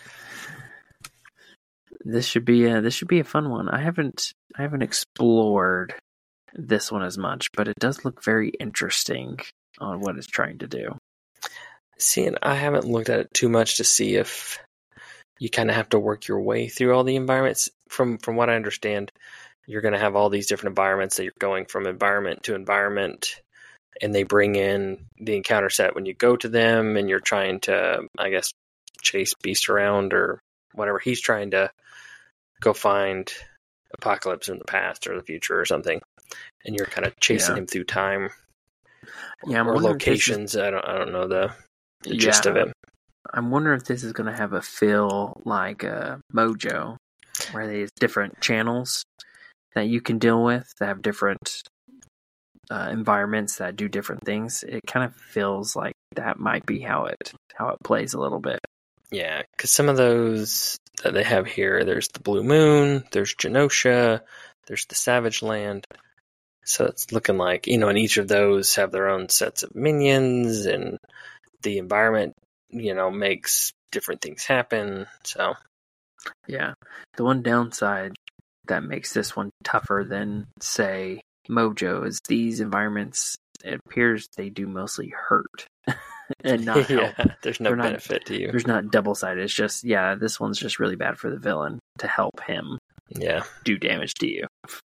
Speaker 2: This should be a this should be a fun one. I haven't I haven't explored this one as much, but it does look very interesting on what it's trying to do.
Speaker 1: See, and I haven't looked at it too much to see if you kind of have to work your way through all the environments. From from what I understand, you're going to have all these different environments that you're going from environment to environment, and they bring in the encounter set when you go to them, and you're trying to, I guess, chase Beast around or whatever. He's trying to go find Apocalypse in the past or the future or something, and you're kind of chasing
Speaker 2: Yeah.
Speaker 1: him through time
Speaker 2: Yeah, I'm
Speaker 1: or
Speaker 2: wondering if this is-
Speaker 1: locations. I don't I don't know the, the gist of
Speaker 2: Yeah.
Speaker 1: it.
Speaker 2: I'm wondering if this is going to have a feel like uh, Mojo, where there's different channels that you can deal with that have different uh, environments that do different things. It kind of feels like that might be how it how it plays a little bit.
Speaker 1: Yeah, because some of those that they have here, there's the Blue Moon, there's Genosha, there's the Savage Land. So it's looking like, you know, and each of those have their own sets of minions, and the environment, you know, makes different things happen. So,
Speaker 2: Yeah. The one downside that makes this one tougher than, say, Mojo is these environments, it appears they do mostly hurt and not help.
Speaker 1: yeah, there's no
Speaker 2: They're not-
Speaker 1: benefit to you.
Speaker 2: There's not double sided. It's just, yeah, this one's just really bad for the villain to help him
Speaker 1: Yeah.
Speaker 2: do damage to you.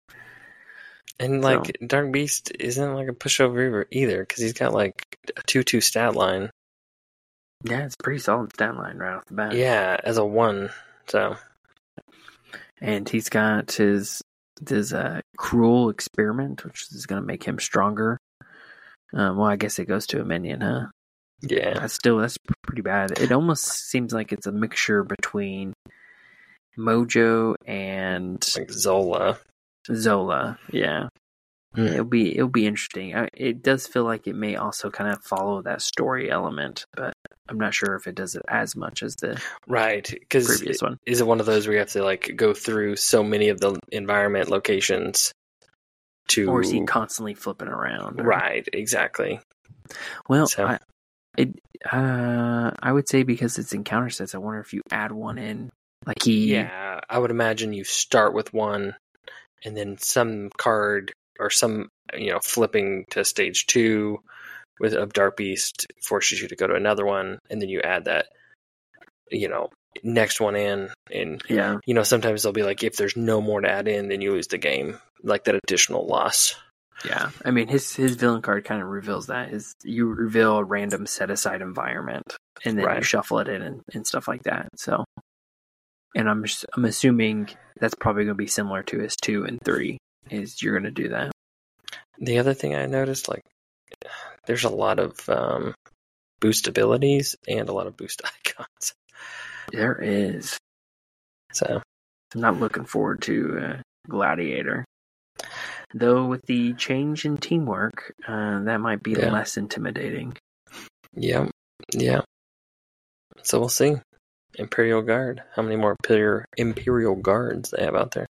Speaker 1: And,
Speaker 2: So-
Speaker 1: like, Dark Beast isn't like a pushover either, because he's got, like, a two two stat line.
Speaker 2: Yeah, it's a pretty solid stat line right off the bat.
Speaker 1: Yeah, as a one. So,
Speaker 2: And he's got his his uh, cruel experiment, which is going to make him stronger. Um, well, I guess it goes to a minion, huh?
Speaker 1: yeah.
Speaker 2: That's still that's pretty bad. It almost seems like it's a mixture between Mojo and
Speaker 1: Like Zola.
Speaker 2: Zola. Yeah,
Speaker 1: Hmm.
Speaker 2: it'll be it'll be interesting. I, it does feel like it may also kind of follow that story element, but I'm not sure if it does it as much as the
Speaker 1: Right, because
Speaker 2: previous one.
Speaker 1: is it one of those where you have to like go through so many of the environment locations to
Speaker 2: Or is he constantly flipping around? or-
Speaker 1: right? Exactly.
Speaker 2: Well,
Speaker 1: So-
Speaker 2: I, it uh, I would say because it's encounter sets. I wonder if you add one in, like he.
Speaker 1: Yeah, I would imagine you start with one, and then some card or some you know flipping to stage two with of Dark Beast forces you to go to another one, and then you add that you know next one in, and
Speaker 2: Yeah.
Speaker 1: you know sometimes they'll be like if there's no more to add in, then you lose the game, like that additional loss.
Speaker 2: Yeah, I mean his his villain card kind of reveals that is you reveal a random set aside environment and then you
Speaker 1: Right.
Speaker 2: shuffle it in and, and stuff like that. So, and I'm just, I'm assuming that's probably going to be similar to his two and three. Is you're going to do that?
Speaker 1: The other thing I noticed, like, there's a lot of um, boost abilities and a lot of boost icons.
Speaker 2: There is.
Speaker 1: So,
Speaker 2: I'm not looking forward to uh, Gladiator. Though with the change in teamwork, uh, that might be
Speaker 1: Yeah.
Speaker 2: less intimidating.
Speaker 1: yeah, yeah. So we'll see. Imperial Guard. How many more Imperial Imperial Guards they have out there?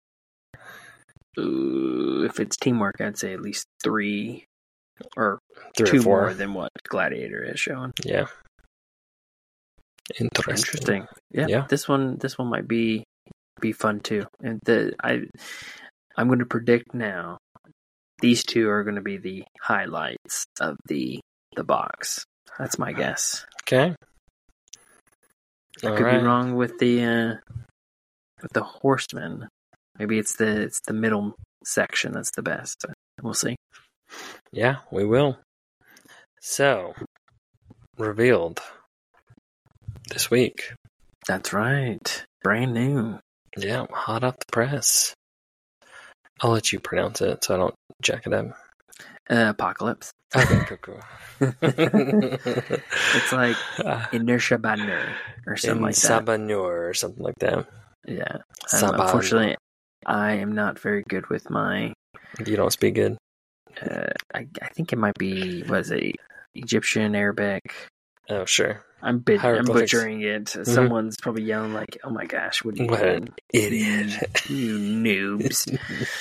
Speaker 2: Ooh, if it's teamwork, I'd say at least three or
Speaker 1: Three
Speaker 2: two
Speaker 1: or four.
Speaker 2: more than what Gladiator is showing.
Speaker 1: Yeah. Interesting.
Speaker 2: Interesting. Yeah,
Speaker 1: Yeah.
Speaker 2: This one, this one might be be fun too. And the I, I'm going to predict now. These two are going to be the highlights of the the box. That's my guess.
Speaker 1: Okay.
Speaker 2: I
Speaker 1: All
Speaker 2: could
Speaker 1: right.
Speaker 2: be wrong with the uh, with the Horseman. Maybe it's the it's the middle section that's the best. We'll see.
Speaker 1: Yeah, we will. So, revealed this week.
Speaker 2: That's right. Brand new.
Speaker 1: Yeah, hot off the press. I'll let you pronounce it so I don't jack it up.
Speaker 2: Uh, Apocalypse.
Speaker 1: Okay, cool, cool.
Speaker 2: It's like
Speaker 1: uh,
Speaker 2: Inertia Banner or something like that.
Speaker 1: Sabanur or something like that.
Speaker 2: Yeah. Um,
Speaker 1: Saban.
Speaker 2: unfortunately, I am not very good with my...
Speaker 1: You don't speak good?
Speaker 2: Uh, I, I think it might be, what is it, Egyptian, Arabic.
Speaker 1: Oh, sure.
Speaker 2: I'm, bit, I'm
Speaker 1: Hieroglyphics.
Speaker 2: butchering it.
Speaker 1: Mm-hmm.
Speaker 2: Someone's probably yelling like, oh my gosh, what are you
Speaker 1: What
Speaker 2: doing?
Speaker 1: an idiot.
Speaker 2: You noobs.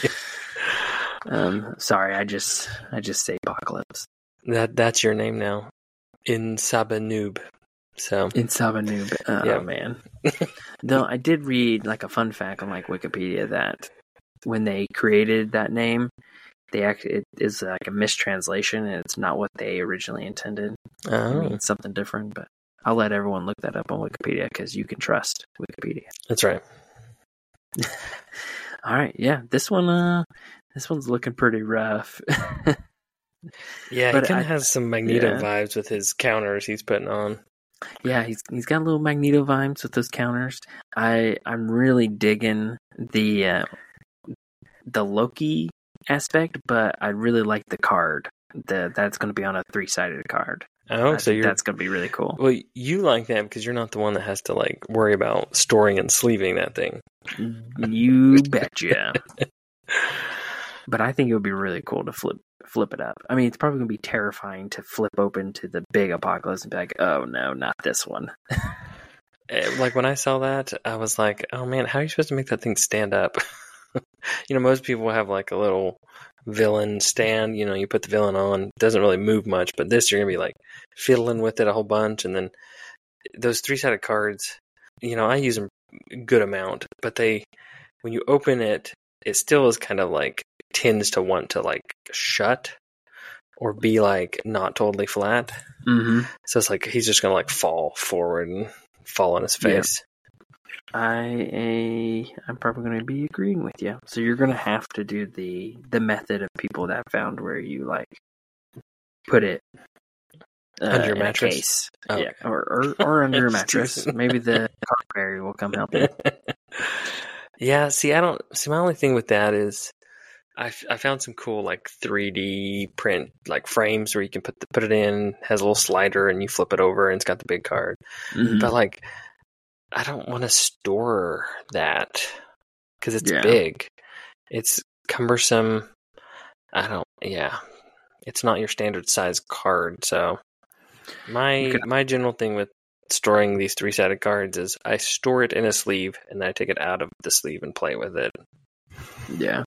Speaker 2: um, sorry, I just I just say Apocalypse.
Speaker 1: That That's your name now. In Sabanoob. So
Speaker 2: In Sabanoob. Oh,
Speaker 1: yeah.
Speaker 2: man. Though I did read like a fun fact on like Wikipedia that when they created that name, they actually it is like a mistranslation and it's not what they originally intended.
Speaker 1: Oh.
Speaker 2: It means something different, but I'll let everyone look that up on Wikipedia because you can trust Wikipedia.
Speaker 1: That's right.
Speaker 2: All right, yeah, this one, uh, this one's looking pretty rough.
Speaker 1: Yeah,
Speaker 2: But
Speaker 1: he kind
Speaker 2: I-
Speaker 1: of has some Magneto
Speaker 2: yeah.
Speaker 1: vibes with his counters he's putting on.
Speaker 2: Yeah, he's he's got little Magneto vibes with those counters. I I'm really digging the uh, the Loki aspect, but I really like the card. The that's going to be on a three sided card.
Speaker 1: Oh,
Speaker 2: I
Speaker 1: so
Speaker 2: think
Speaker 1: you're
Speaker 2: that's going to be really cool.
Speaker 1: well. You like that because you're not the one that has to like worry about storing and sleeving that thing.
Speaker 2: You betcha. But I think it would be really cool to flip flip it up. I mean, it's probably going to be terrifying to flip open to the big Apocalypse and be like, oh no, not this one.
Speaker 1: Eh, Like when I saw that, I was like, "Oh man, how are you supposed to make that thing stand up?" You know, most people have like a little villain stand. You know, you put the villain on, it doesn't really move much. But this, you're gonna be like fiddling with it a whole bunch, and then those three sided cards. You know, I use them a good amount, but they, when you open it, it still is kind of like tends to want to like shut or be like not totally flat.
Speaker 2: Mm-hmm.
Speaker 1: So it's like he's just gonna like fall forward and fall on his
Speaker 2: Yeah.
Speaker 1: face.
Speaker 2: I a I'm probably going to be agreeing with you. So you're going to have to do the the method of people that found where you like put it uh,
Speaker 1: Under your
Speaker 2: in a
Speaker 1: mattress?
Speaker 2: case,
Speaker 1: Oh,
Speaker 2: yeah,
Speaker 1: okay.
Speaker 2: or, or or under a mattress. Maybe the card fairy will come help you.
Speaker 1: Yeah, see, I don't see. My only thing with that is, I, f- I found some cool like three D print like frames where you can put the, put it in, has a little slider, and you flip it over, and it's got the big card.
Speaker 2: Mhm.
Speaker 1: But like, I don't want to store that because it's
Speaker 2: Yeah.
Speaker 1: big. It's cumbersome. I don't. Yeah, it's not your standard size card. So my
Speaker 2: Okay.
Speaker 1: my general thing with storing these three sided cards is I store it in a sleeve and then I take it out of the sleeve and play with it.
Speaker 2: Yeah.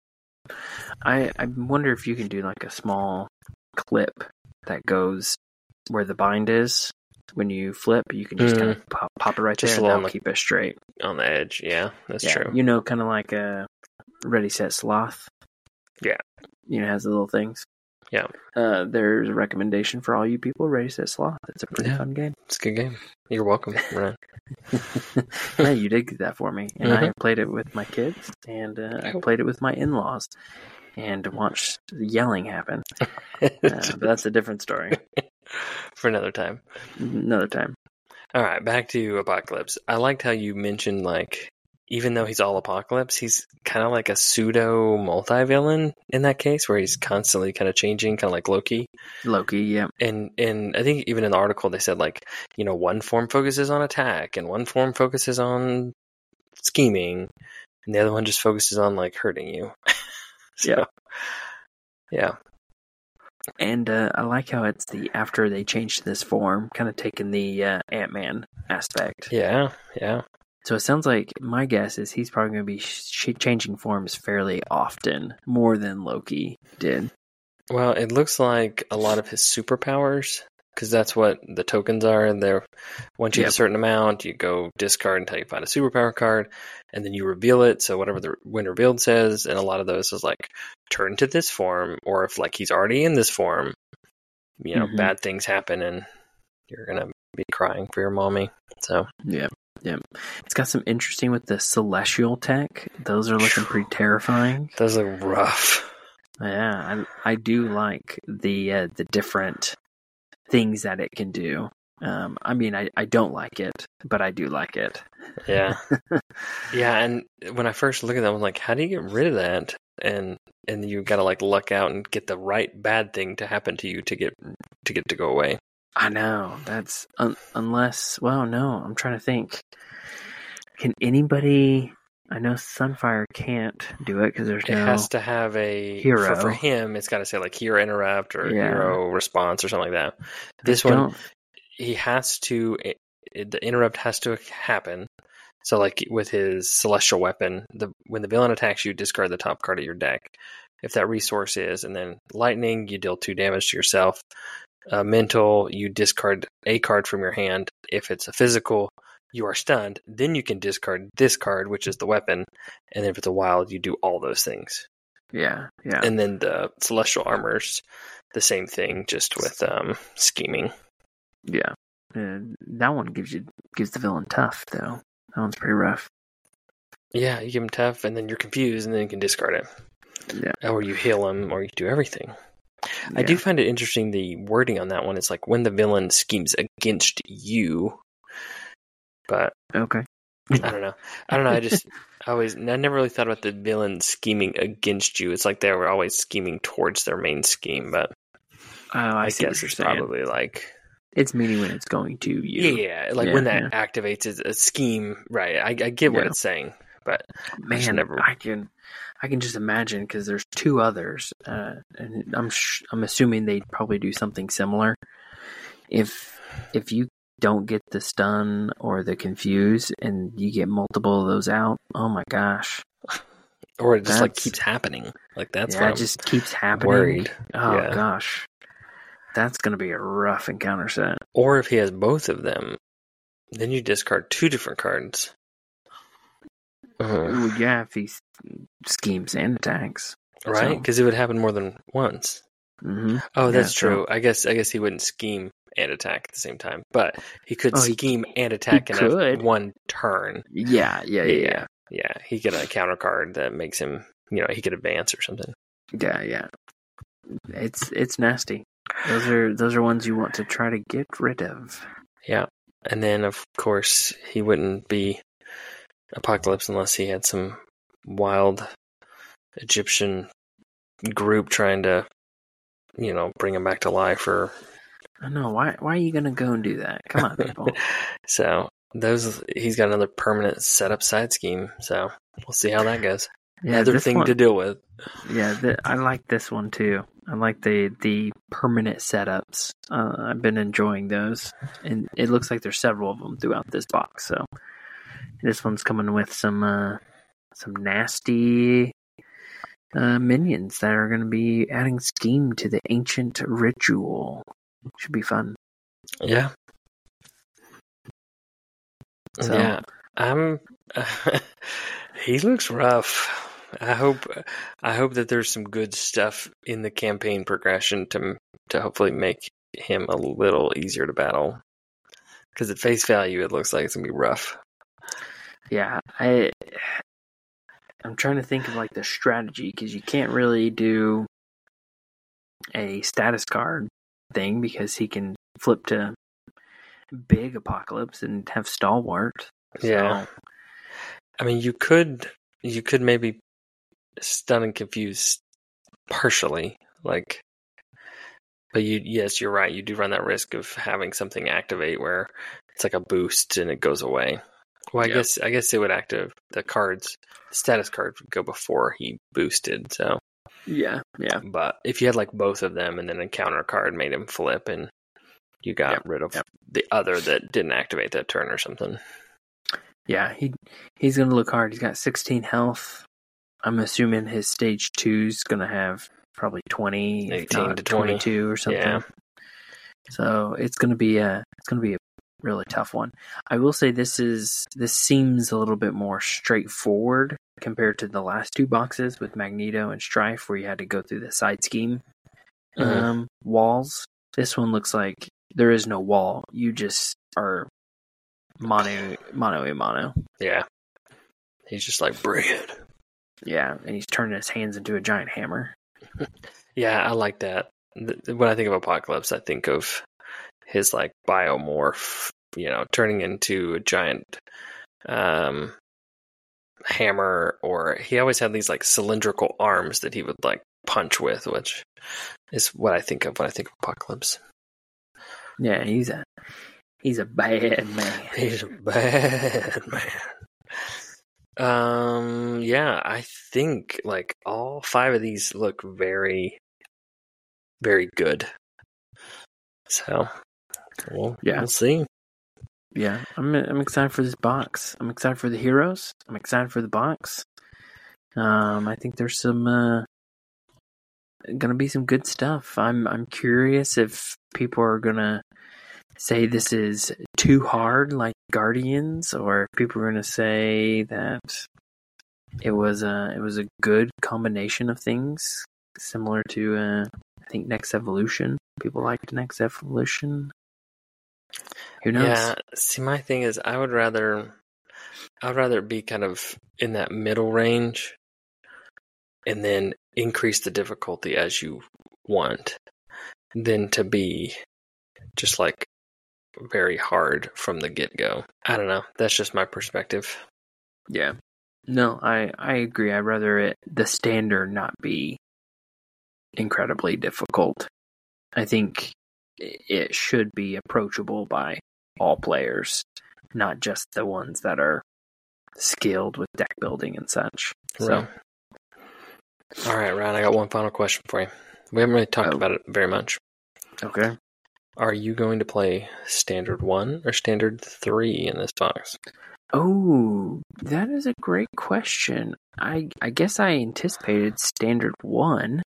Speaker 2: I I wonder if you can do like a small clip that goes where the bind is. When you flip, you can just
Speaker 1: Mhm.
Speaker 2: kind of pop, pop it right
Speaker 1: Just
Speaker 2: there, and
Speaker 1: along
Speaker 2: that'll
Speaker 1: the-
Speaker 2: keep it straight.
Speaker 1: On the edge, yeah, that's
Speaker 2: Yeah,
Speaker 1: true.
Speaker 2: you know, kind of like a Ready Set Sloth.
Speaker 1: Yeah.
Speaker 2: You know, it has the little things.
Speaker 1: Yeah.
Speaker 2: Uh, there's a recommendation for all you people. Ready Set Sloth. It's a pretty
Speaker 1: Yeah.
Speaker 2: fun game.
Speaker 1: It's a good game. You're welcome, Ryan.
Speaker 2: Yeah, you did get that for me, and I
Speaker 1: Mhm.
Speaker 2: played it with my kids, and uh, I
Speaker 1: Cool.
Speaker 2: played it with my in-laws, and watched the yelling happen. Uh, but that's a different story.
Speaker 1: For another time.
Speaker 2: Another time.
Speaker 1: All right, back to Apocalypse. I liked how you mentioned, like, even though he's all Apocalypse, he's kind of like a pseudo multi-villain in that case, where he's constantly kind of changing, kind of like Loki.
Speaker 2: Loki, yeah.
Speaker 1: And and I think even in the article they said, like, you know, one form focuses on attack and one form focuses on scheming, and the other one just focuses on like hurting you. So,
Speaker 2: Yeah.
Speaker 1: yeah,
Speaker 2: And uh, I like how it's the after they changed this form, kind of taking the uh, Ant-Man aspect.
Speaker 1: yeah, yeah.
Speaker 2: So it sounds like my guess is he's probably going to be sh- changing forms fairly often, more than Loki did.
Speaker 1: Well, it looks like a lot of his superpowers because that's what the tokens are. They're once you
Speaker 2: Yep.
Speaker 1: hit a certain amount, you go discard until you find a superpower card, and then you reveal it. So whatever the when revealed says, and a lot of those is like turn to this form, or if like he's already in this form, you know,
Speaker 2: Mhm.
Speaker 1: bad things happen, and you're gonna be crying for your mommy. So
Speaker 2: Yeah, yeah. It's got some interesting with the celestial tech. Those are looking pretty terrifying.
Speaker 1: those look rough.
Speaker 2: Yeah, I I do like the uh, the different things that it can do. Um, I mean, I, I don't like it, but I do like it.
Speaker 1: Yeah, yeah. And when I first look at that, I'm like, how do you get rid of that? And and you got to like luck out and get the right bad thing to happen to you to get to get to go away.
Speaker 2: I know that's un- unless. Well, no, I'm trying to think. Can anybody? I know Sunfire can't do it because there's
Speaker 1: It
Speaker 2: no.
Speaker 1: has to have a
Speaker 2: hero.
Speaker 1: For, for him, it's got to say like hero interrupt or
Speaker 2: Yeah.
Speaker 1: hero response or something like that. This
Speaker 2: I
Speaker 1: one,
Speaker 2: don't-
Speaker 1: he has to. It, it, the interrupt has to happen. So, like with his celestial weapon, the when the villain attacks you, discard the top card of your deck. If that resource is, and then lightning, you deal two damage to yourself. Uh, mental, you discard a card from your hand. If it's a physical, you are stunned. Then you can discard this card, which is the weapon. And if it's a wild, you do all those things.
Speaker 2: Yeah, yeah.
Speaker 1: And then the celestial armor's the same thing, just with um, scheming.
Speaker 2: Yeah, and that one gives you gives the villain tough though. That one's pretty rough.
Speaker 1: Yeah, you give him tough, and then you're confused, and then you can discard it.
Speaker 2: Yeah,
Speaker 1: Or you heal him, or you do everything. I
Speaker 2: Yeah.
Speaker 1: do find it interesting, the wording on that one. It's like when the villain schemes against you. But
Speaker 2: Okay.
Speaker 1: I don't know. I don't know. I just I always I never really thought about the villain scheming against you. It's like they were always scheming towards their main scheme, but
Speaker 2: Oh, I,
Speaker 1: I
Speaker 2: see what
Speaker 1: guess
Speaker 2: you're
Speaker 1: it's
Speaker 2: saying.
Speaker 1: probably like
Speaker 2: It's meaning when it's going to you.
Speaker 1: yeah, like
Speaker 2: Yeah,
Speaker 1: when that
Speaker 2: yeah.
Speaker 1: activates it's a scheme, right? I, I get what
Speaker 2: Yeah.
Speaker 1: it's saying, but
Speaker 2: Man,
Speaker 1: just never-
Speaker 2: I can, I can just imagine because there's two others, uh, and I'm sh- I'm assuming they'd probably do something similar. If if you don't get the stun or the confuse, and you get multiple of those out, oh my gosh,
Speaker 1: or it just like
Speaker 2: That's-
Speaker 1: keeps happening. Like that's
Speaker 2: yeah,
Speaker 1: what
Speaker 2: it
Speaker 1: I'm
Speaker 2: just keeps happening.
Speaker 1: worried.
Speaker 2: Oh
Speaker 1: Yeah.
Speaker 2: gosh, that's gonna be a rough encounter set.
Speaker 1: Or if he has both of them, then you discard two different cards. Uh,
Speaker 2: Well, yeah, if he s- schemes and attacks,
Speaker 1: right?
Speaker 2: So-
Speaker 1: Because it would happen more than once.
Speaker 2: mm-hmm.
Speaker 1: Oh, that's
Speaker 2: Yeah, so-
Speaker 1: true. I guess I guess he wouldn't scheme and attack at the same time, but he could
Speaker 2: Oh, he-
Speaker 1: scheme and attack in a
Speaker 2: could.
Speaker 1: one turn.
Speaker 2: yeah, yeah, yeah, yeah.
Speaker 1: Yeah, he get a counter card that makes him, you know, he could advance or something.
Speaker 2: Yeah, yeah. It's it's nasty. Those are those are ones you want to try to get rid of.
Speaker 1: Yeah, and then of course he wouldn't be Apocalypse unless he had some wild Egyptian group trying to, you know, bring him back to life. Or
Speaker 2: I know why why are you gonna go and do that? Come on, people.
Speaker 1: so those he's got another permanent setup side scheme. So we'll see how that goes.
Speaker 2: Yeah,
Speaker 1: Another
Speaker 2: this
Speaker 1: thing
Speaker 2: one,
Speaker 1: to deal with.
Speaker 2: Yeah, th- I like this one too. I like the the permanent setups. Uh, I've been enjoying those, and it looks like there's several of them throughout this box. So this one's coming with some uh, some nasty uh, minions that are going to be adding scheme to the ancient ritual. Should be fun.
Speaker 1: Yeah.
Speaker 2: So-
Speaker 1: Yeah. I'm he looks rough. I hope I hope that there's some good stuff in the campaign progression to to hopefully make him a little easier to battle. Because at face value, it looks like it's gonna be rough.
Speaker 2: Yeah, I I'm trying to think of like the strategy because you can't really do a status card thing because he can flip to big Apocalypse and have Stalwart. So,
Speaker 1: Yeah. I mean, you could you could maybe stun and confuse partially, like. But you, yes, you're right. You do run that risk of having something activate where it's like a boost and it goes away. Well, I
Speaker 2: Yeah.
Speaker 1: guess I guess it would active the cards. The status card would go before he boosted. So,
Speaker 2: yeah, yeah,
Speaker 1: but if you had like both of them and then a counter card made him flip, and you got
Speaker 2: Yep.
Speaker 1: rid of
Speaker 2: Yep.
Speaker 1: the other that didn't activate that turn or something.
Speaker 2: yeah. He he's gonna look hard. He's got sixteen health. I'm assuming his stage two's gonna have probably twenty, if
Speaker 1: eighteen
Speaker 2: not
Speaker 1: to twenty.
Speaker 2: twenty-two or something.
Speaker 1: Yeah.
Speaker 2: So it's gonna be a it's gonna be a really tough one. I will say this is this seems a little bit more straightforward compared to the last two boxes with Magneto and Strife, where you had to go through the side scheme um,
Speaker 1: Mhm.
Speaker 2: walls. This one looks like there is no wall. You just are mono mono a mono.
Speaker 1: Yeah. He's just like, bring it.
Speaker 2: Yeah, and he's turning his hands into a giant hammer.
Speaker 1: Yeah, I like that. Th- When I think of Apocalypse, I think of his like biomorph, you know, turning into a giant um, hammer, or he always had these like cylindrical arms that he would like punch with, which is what I think of when I think of Apocalypse.
Speaker 2: Yeah, he's a he's a bad man.
Speaker 1: He's a bad man. Um, yeah, I think like all five of these look very, very good. So, we'll,
Speaker 2: Yeah.
Speaker 1: we'll see.
Speaker 2: Yeah, I'm I'm excited for this box. I'm excited for the heroes. I'm excited for the box. Um, I think there's some uh, gonna be some good stuff. I'm I'm curious if people are gonna say this is too hard, like Guardians, or if people are gonna say that it was a it was a good combination of things, similar to uh, I think Next Evolution. People liked Next Evolution. Who knows?
Speaker 1: Yeah, see, my thing is, I would rather, I would rather be kind of in that middle range, and then increase the difficulty as you want, than to be just like very hard from the get go. I don't know. That's just my perspective.
Speaker 2: Yeah. No, I, I agree. I'd rather it the standard not be incredibly difficult. I think it should be approachable by all players, not just the ones that are skilled with deck building and such. So,
Speaker 1: Right. All right, Ryan, I got one final question for you. We haven't really talked
Speaker 2: Oh.
Speaker 1: about it very much.
Speaker 2: okay.
Speaker 1: Are you going to play Standard one or Standard three in this box?
Speaker 2: Oh, that is a great question. I I guess I anticipated standard one.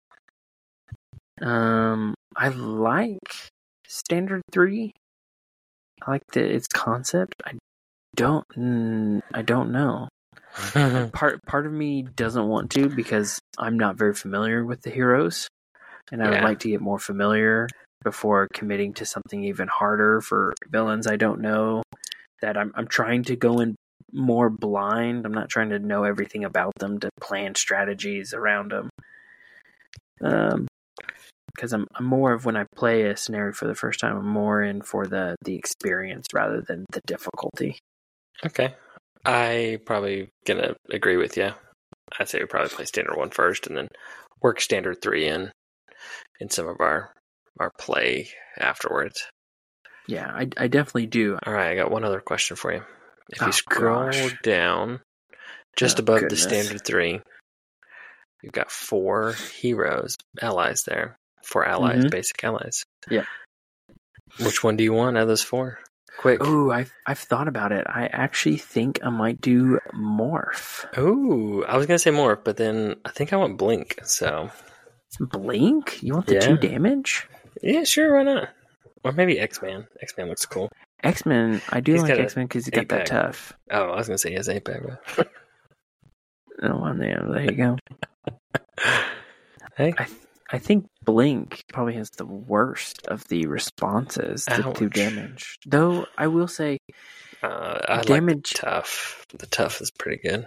Speaker 2: Um, I like standard three. I like the its concept. I don't. mm, I don't know. Part part of me doesn't want to because I'm not very familiar with the heroes, and I would
Speaker 1: Yeah.
Speaker 2: like to get more familiar before committing to something even harder for villains I don't know. That I'm I'm trying to go in more blind. I'm not trying to know everything about them to plan strategies around them. Um, because I'm I'm more of when I play a scenario for the first time, I'm more in for the the experience rather than the difficulty.
Speaker 1: Okay. I probably gonna agree with you. I'd say we probably play Standard one first, and then work Standard three in in some of our our play afterwards.
Speaker 2: Yeah, I I definitely do.
Speaker 1: All right, I got one other question for you. If
Speaker 2: Oh,
Speaker 1: you scroll
Speaker 2: gosh.
Speaker 1: down just
Speaker 2: Oh,
Speaker 1: above
Speaker 2: goodness.
Speaker 1: the Standard three, you've got four heroes, allies there. Four allies,
Speaker 2: Mhm.
Speaker 1: basic allies.
Speaker 2: Yeah.
Speaker 1: Which one do you want out of those four? Quick.
Speaker 2: Oh, I've I've thought about it. I actually think I might do Morph.
Speaker 1: Ooh, I was gonna say Morph, but then I think I want Blink. So
Speaker 2: Blink? You want the
Speaker 1: Yeah.
Speaker 2: two damage?
Speaker 1: yeah, sure, why not? Or maybe X-Man. X-Man looks cool.
Speaker 2: X-Men. I do
Speaker 1: He's
Speaker 2: like
Speaker 1: got a
Speaker 2: X-Men because he's got that
Speaker 1: eight-pack.
Speaker 2: tough.
Speaker 1: Oh, I was gonna say he has eight pack. But...
Speaker 2: Oh, well, yeah, there you go.
Speaker 1: hey,
Speaker 2: I th- I think Blink probably has the worst of the responses to two
Speaker 1: Ouch.
Speaker 2: damage. Though I will say,
Speaker 1: uh, I like
Speaker 2: damage.
Speaker 1: the tough. The tough is pretty good.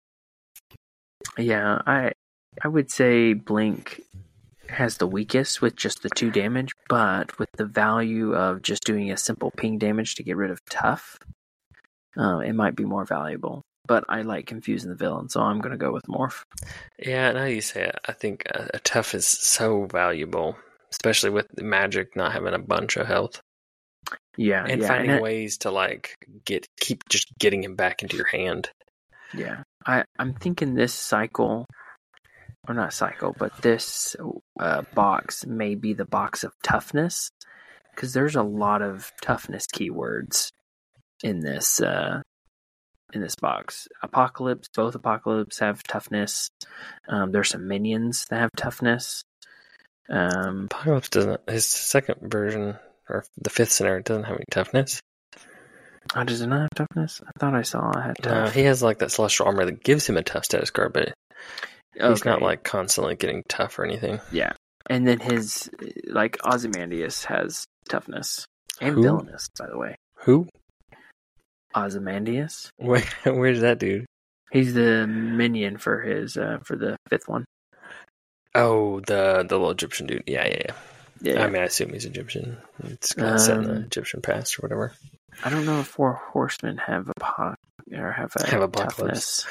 Speaker 2: Yeah, I I would say Blink has the weakest with just the two damage, but with the value of just doing a simple ping damage to get rid of tough, uh, it might be more valuable. But I like confusing the villain, so I'm going to go with Morph.
Speaker 1: Yeah, now you say it, I think a, a tough is so valuable, especially with the magic not having a bunch of health,
Speaker 2: Yeah,
Speaker 1: and
Speaker 2: yeah,
Speaker 1: finding
Speaker 2: and it-
Speaker 1: ways to like get keep just getting him back into your hand.
Speaker 2: yeah. I I'm thinking this cycle, or not cycle, but this uh, box may be the box of toughness, because there's a lot of toughness keywords in this uh, in this box. Apocalypse, both Apocalypse have toughness. Um, there's some minions that have toughness. Um,
Speaker 1: Apocalypse doesn't. His second version or the fifth scenario doesn't have any toughness.
Speaker 2: Oh, does it not have toughness? I thought I saw it had
Speaker 1: No,
Speaker 2: tough.
Speaker 1: he has like that celestial armor that gives him a tough status card, but
Speaker 2: okay.
Speaker 1: he's not like constantly getting tough or anything.
Speaker 2: Yeah. And then his, like, Ozymandias has toughness. And
Speaker 1: Who?
Speaker 2: villainous, by the way.
Speaker 1: Who?
Speaker 2: Ozymandias.
Speaker 1: Where, where's that dude?
Speaker 2: He's the minion for his, uh, for the fifth one.
Speaker 1: Oh, the the little Egyptian dude. Yeah, yeah, yeah.
Speaker 2: Yeah.
Speaker 1: I mean, I assume he's Egyptian. It's kind of set in the
Speaker 2: Um,
Speaker 1: Egyptian past or whatever.
Speaker 2: I don't know if Four Horsemen have a po- or have a
Speaker 1: Have a
Speaker 2: toughness.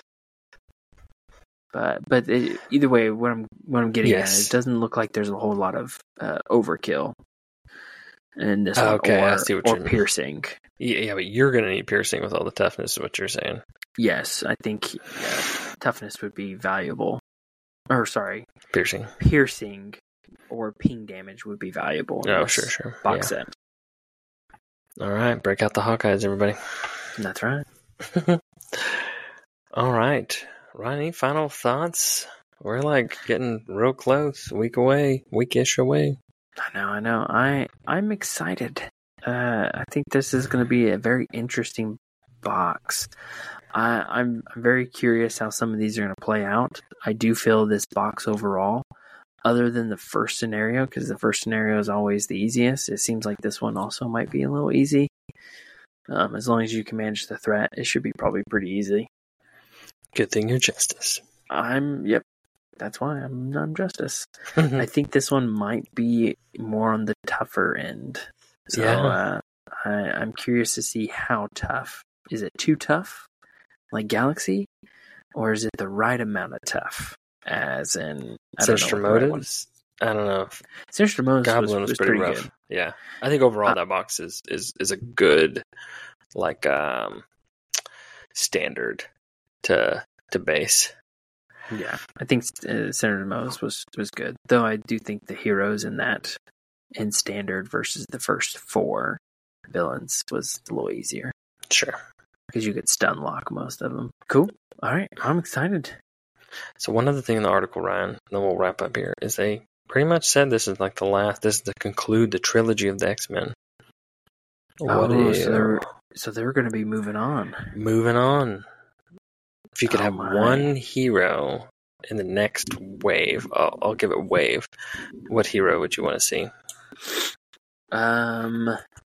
Speaker 2: But but it, either way, what I'm what I'm getting
Speaker 1: Yes.
Speaker 2: at, it doesn't look like there's a whole lot of uh, overkill in this one,
Speaker 1: Okay,
Speaker 2: or,
Speaker 1: I see what
Speaker 2: or
Speaker 1: you mean.
Speaker 2: piercing.
Speaker 1: Yeah, yeah, but you're gonna need piercing with all the toughness, is what you're saying.
Speaker 2: Yes, I think uh, toughness would be valuable. Or sorry,
Speaker 1: Piercing.
Speaker 2: piercing or ping damage would be valuable. in
Speaker 1: Oh,
Speaker 2: this
Speaker 1: sure, sure.
Speaker 2: Box
Speaker 1: Yeah.
Speaker 2: set.
Speaker 1: All right, break out the Hawkeyes, everybody.
Speaker 2: That's right.
Speaker 1: All right, Ryan. Any final thoughts? We're like getting real close. A week away, weekish away.
Speaker 2: I know, I know. I I'm excited. Uh, I think this is going to be a very interesting box. I, I'm I'm very curious how some of these are going to play out. I do feel this box overall, other than the first scenario, because the first scenario is always the easiest. It seems like this one also might be a little easy. Um, as long as you can manage the threat, it should be probably pretty easy.
Speaker 1: Good thing you're Justice.
Speaker 2: I'm yep. That's why I'm I'm Justice. I think this one might be more on the tougher end. So
Speaker 1: Yeah.
Speaker 2: uh, I, I'm curious to see how tough. Is it too tough, like Galaxy, or is it the right amount of tough? As in, I don't
Speaker 1: Sinister
Speaker 2: know what the right one-
Speaker 1: Motives. I don't know. If
Speaker 2: Sinister Motives
Speaker 1: Goblin
Speaker 2: was,
Speaker 1: was,
Speaker 2: was
Speaker 1: pretty,
Speaker 2: pretty
Speaker 1: rough.
Speaker 2: good.
Speaker 1: Yeah, I think overall
Speaker 2: Uh,
Speaker 1: that box is, is is a good like um standard to to base.
Speaker 2: Yeah, I think uh, Senator Motives was was good. Though I do think the heroes in that in standard versus the first four villains was a little easier
Speaker 1: Sure.
Speaker 2: because you could stun lock most of them. Cool. All right, I'm excited.
Speaker 1: So one other thing in the article, Ryan, then we'll wrap up here, is they pretty much said this is like the last. This is to conclude the trilogy of the X-Men. What
Speaker 2: Oh,
Speaker 1: is
Speaker 2: so they're so they're going to be moving on.
Speaker 1: moving on? If you could
Speaker 2: Oh
Speaker 1: have
Speaker 2: my.
Speaker 1: one hero in the next wave, I'll, I'll give it wave. What hero would you want to see?
Speaker 2: Um,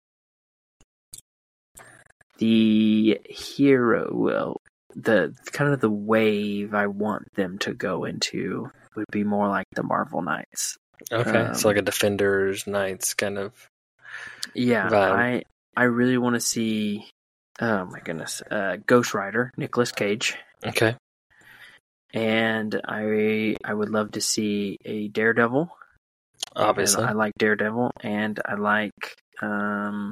Speaker 2: the hero, well, the kind of the wave I want them to go into would be more like the Marvel Knights.
Speaker 1: Okay,
Speaker 2: Um,
Speaker 1: so like a Defenders, Knights kind of.
Speaker 2: Yeah,
Speaker 1: Vibe.
Speaker 2: I I really want to see. Oh my goodness, uh, Ghost Rider, Nicolas Cage,
Speaker 1: Okay.
Speaker 2: and I I would love to see a Daredevil.
Speaker 1: Obviously.
Speaker 2: I, I like Daredevil, and I like um,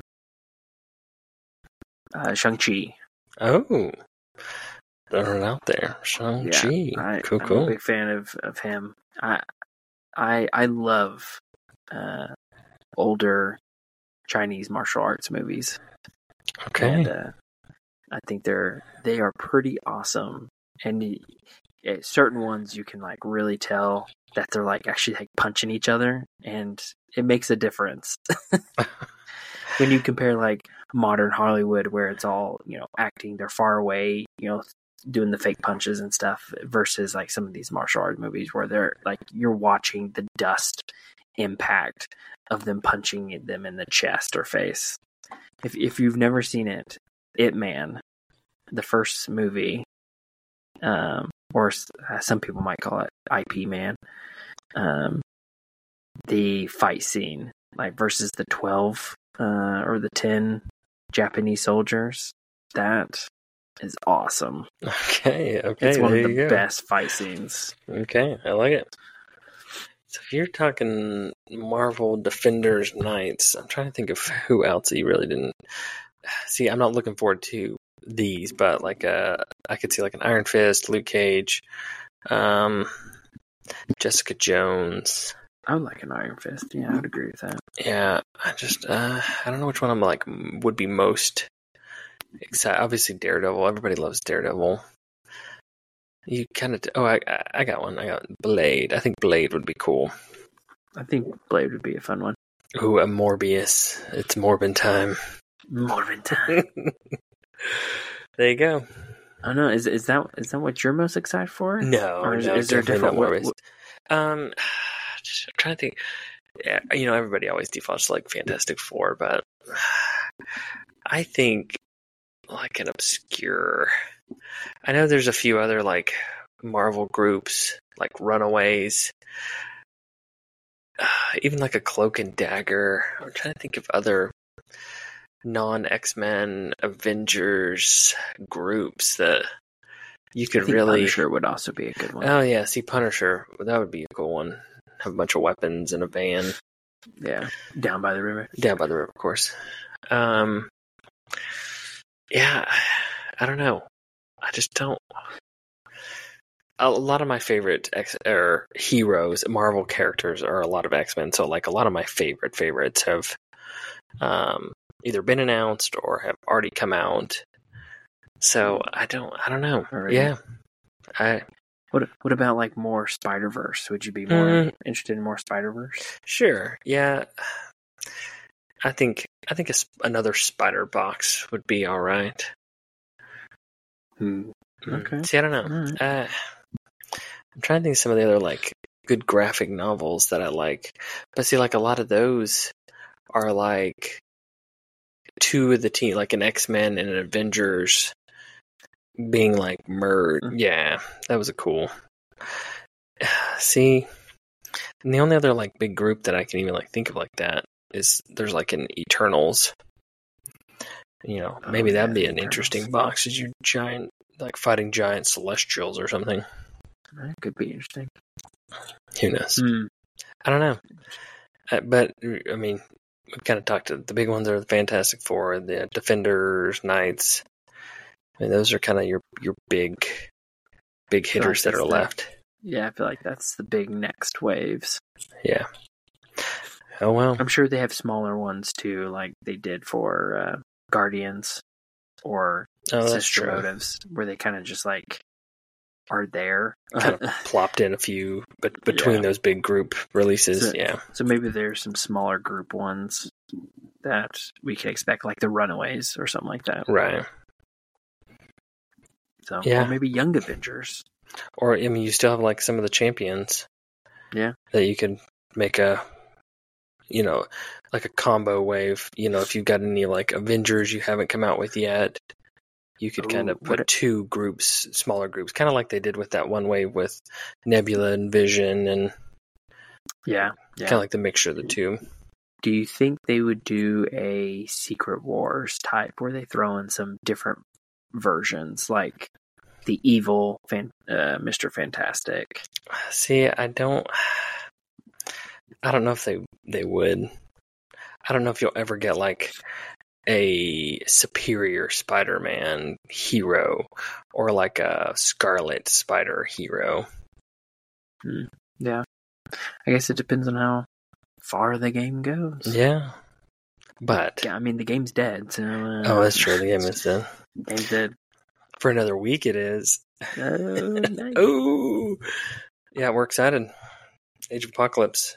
Speaker 2: uh, Shang-Chi.
Speaker 1: Oh. Throwing it out there. Shang-Chi.
Speaker 2: I,
Speaker 1: cool,
Speaker 2: I'm
Speaker 1: cool.
Speaker 2: a big fan of, of him. I I I love uh, older Chinese martial arts movies.
Speaker 1: Okay.
Speaker 2: And uh, I think they're they are pretty awesome. And y- eh, certain ones you can like really tell that they're like actually like punching each other, and it makes a difference. When you compare like modern Hollywood, where it's all, you know, acting, they're far away, you know, doing the fake punches and stuff, versus like some of these martial art movies where they're like you're watching the dust impact of them punching them in the chest or face. If if you've never seen it, Ip Man, the first movie, um, or s- uh, some people might call it I P Man, um, the fight scene, like versus the twelve uh, or the ten Japanese soldiers, that is awesome.
Speaker 1: Okay, okay.
Speaker 2: It's one
Speaker 1: there
Speaker 2: of
Speaker 1: you
Speaker 2: the
Speaker 1: go.
Speaker 2: best fight scenes.
Speaker 1: Okay, I like it. So if you're talking Marvel Defenders Knights, I'm trying to think of who else you really didn't see. I'm not looking forward to these, but like uh, I could see like an Iron Fist, Luke Cage, um, Jessica Jones.
Speaker 2: I would like an Iron Fist. Yeah, I would agree with that.
Speaker 1: Yeah, I just uh, I don't know which one I'm like would be most excited. Obviously Daredevil. Everybody loves Daredevil. You kind of oh I I got one. I got Blade. I think Blade would be cool.
Speaker 2: I think Blade would be a fun one.
Speaker 1: Ooh, a Morbius. It's Morbin time.
Speaker 2: Morbin time.
Speaker 1: There you go.
Speaker 2: I don't know. Is is that is that what you're most excited for?
Speaker 1: No,
Speaker 2: or is,
Speaker 1: no,
Speaker 2: is there a different
Speaker 1: not
Speaker 2: what,
Speaker 1: Morbius. Um, just, I'm trying to think. Yeah, you know, everybody always defaults to like Fantastic Four, but I think like an obscure. I know there's a few other like Marvel groups, like Runaways, uh, even like a Cloak and Dagger. I'm trying to think of other non-X-Men Avengers groups that you could
Speaker 2: I think
Speaker 1: really.
Speaker 2: Punisher would also be a good one.
Speaker 1: Oh yeah, see Punisher, that would be a cool one. Have a bunch of weapons in a van.
Speaker 2: Yeah, down by the river.
Speaker 1: Down by the river, of course. Um, yeah, I don't know. I just don't. A lot of my favorite X or heroes, Marvel characters, are a lot of X-Men. So, like, a lot of my favorite favorites have um, either been announced or have already come out. So I don't. I don't know.
Speaker 2: Already.
Speaker 1: Yeah. I.
Speaker 2: What What about like more Spider Verse? Would you be more mm, interested in more Spider Verse?
Speaker 1: Sure. Yeah. I think I think a, another Spider Box would be all right.
Speaker 2: Hmm. Okay.
Speaker 1: See, I don't know. Right. Uh, I'm trying to think of some of the other like good graphic novels that I like, but see, like a lot of those are like two of the team, like an X-Men and an Avengers, being like merged. Mm-hmm. Yeah, that was a cool. See, and the only other like big group that I can even like think of like that is there's like an Eternals. You know, maybe oh, that'd yeah, be an Eternals. Interesting box. Is you giant like fighting giant Celestials or something?
Speaker 2: That could be interesting.
Speaker 1: Who knows?
Speaker 2: Mm.
Speaker 1: I don't know. Uh, but I mean, we kind of talked to the big ones are the Fantastic Four, the Defenders, Knights. I mean, those are kind of your your big big hitters like that are the, left.
Speaker 2: Yeah, I feel like that's the big next waves.
Speaker 1: Yeah. Oh well.
Speaker 2: I'm sure they have smaller ones too, like they did for uh, Guardians or
Speaker 1: oh,
Speaker 2: Sister Motives, where they kind of just like are there,
Speaker 1: kind of plopped in a few, but between yeah. those big group releases,
Speaker 2: so,
Speaker 1: yeah.
Speaker 2: So maybe there's some smaller group ones that we can expect, like the Runaways or something like that,
Speaker 1: right?
Speaker 2: So yeah, or maybe Young Avengers,
Speaker 1: or I mean, you still have like some of the champions,
Speaker 2: yeah,
Speaker 1: that you could make a, you know, like a combo wave. You know, if you've got any like Avengers you haven't come out with yet. You could Ooh, kind of put two groups, smaller groups, kind of like they did with that one wave with Nebula and Vision, and
Speaker 2: yeah, yeah.
Speaker 1: kind of like the mixture of the two.
Speaker 2: Do you think they would do a Secret Wars type where they throw in some different versions, like the evil fan, uh, Mister Fantastic?
Speaker 1: See, I don't, I don't know if they they would. I don't know if you'll ever get like a superior Spider-Man hero or like a Scarlet Spider hero.
Speaker 2: Hmm. Yeah. I guess it depends on how far the game goes.
Speaker 1: Yeah. But
Speaker 2: yeah, I mean the game's dead, so uh,
Speaker 1: oh, that's true, the game is dead.
Speaker 2: Game's dead.
Speaker 1: For another week it is.
Speaker 2: Oh, nice.
Speaker 1: Oh. Yeah, we're excited. Age of Apocalypse.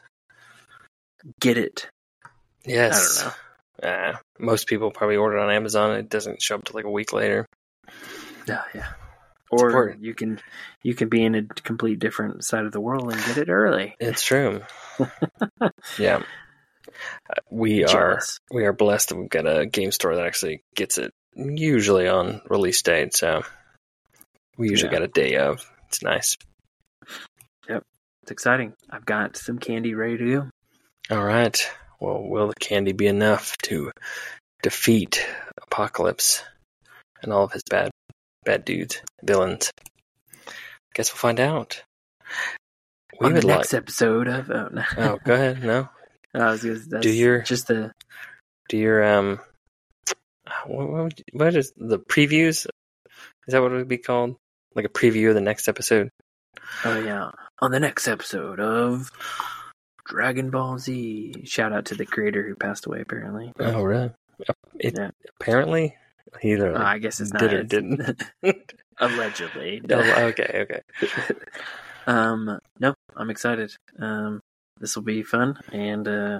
Speaker 2: Get it.
Speaker 1: Yes.
Speaker 2: I don't know.
Speaker 1: Uh, most people probably order it on Amazon. It doesn't show up till like a week later.
Speaker 2: Yeah, yeah. Or Support. you can you can be in a complete different side of the world and get it early.
Speaker 1: It's true. Yeah, uh, we
Speaker 2: Jealous.
Speaker 1: are we are blessed that we've got a game store that actually gets it usually on release date. So we usually yeah. got a day of. It's nice.
Speaker 2: Yep, it's exciting. I've got some candy ready to go.
Speaker 1: All right. Well, will the candy be enough to defeat Apocalypse and all of his bad bad dudes, villains? Guess we'll find out.
Speaker 2: We On the next like... episode of... Oh, no.
Speaker 1: Oh, go ahead. No.
Speaker 2: I was gonna, that's
Speaker 1: do your...
Speaker 2: Just the...
Speaker 1: Do your... um. What, what, would you, what is... The previews? Is that what it would be called? Like a preview of the next episode?
Speaker 2: Oh, yeah. On the next episode of... Dragon Ball Z. Shout out to the creator who passed away, apparently.
Speaker 1: Oh, really? It, yeah. Apparently? He either
Speaker 2: uh, I guess it's
Speaker 1: did
Speaker 2: not.
Speaker 1: or didn't.
Speaker 2: Allegedly.
Speaker 1: Oh, okay, okay.
Speaker 2: um, no, I'm excited. Um, this will be fun, and uh,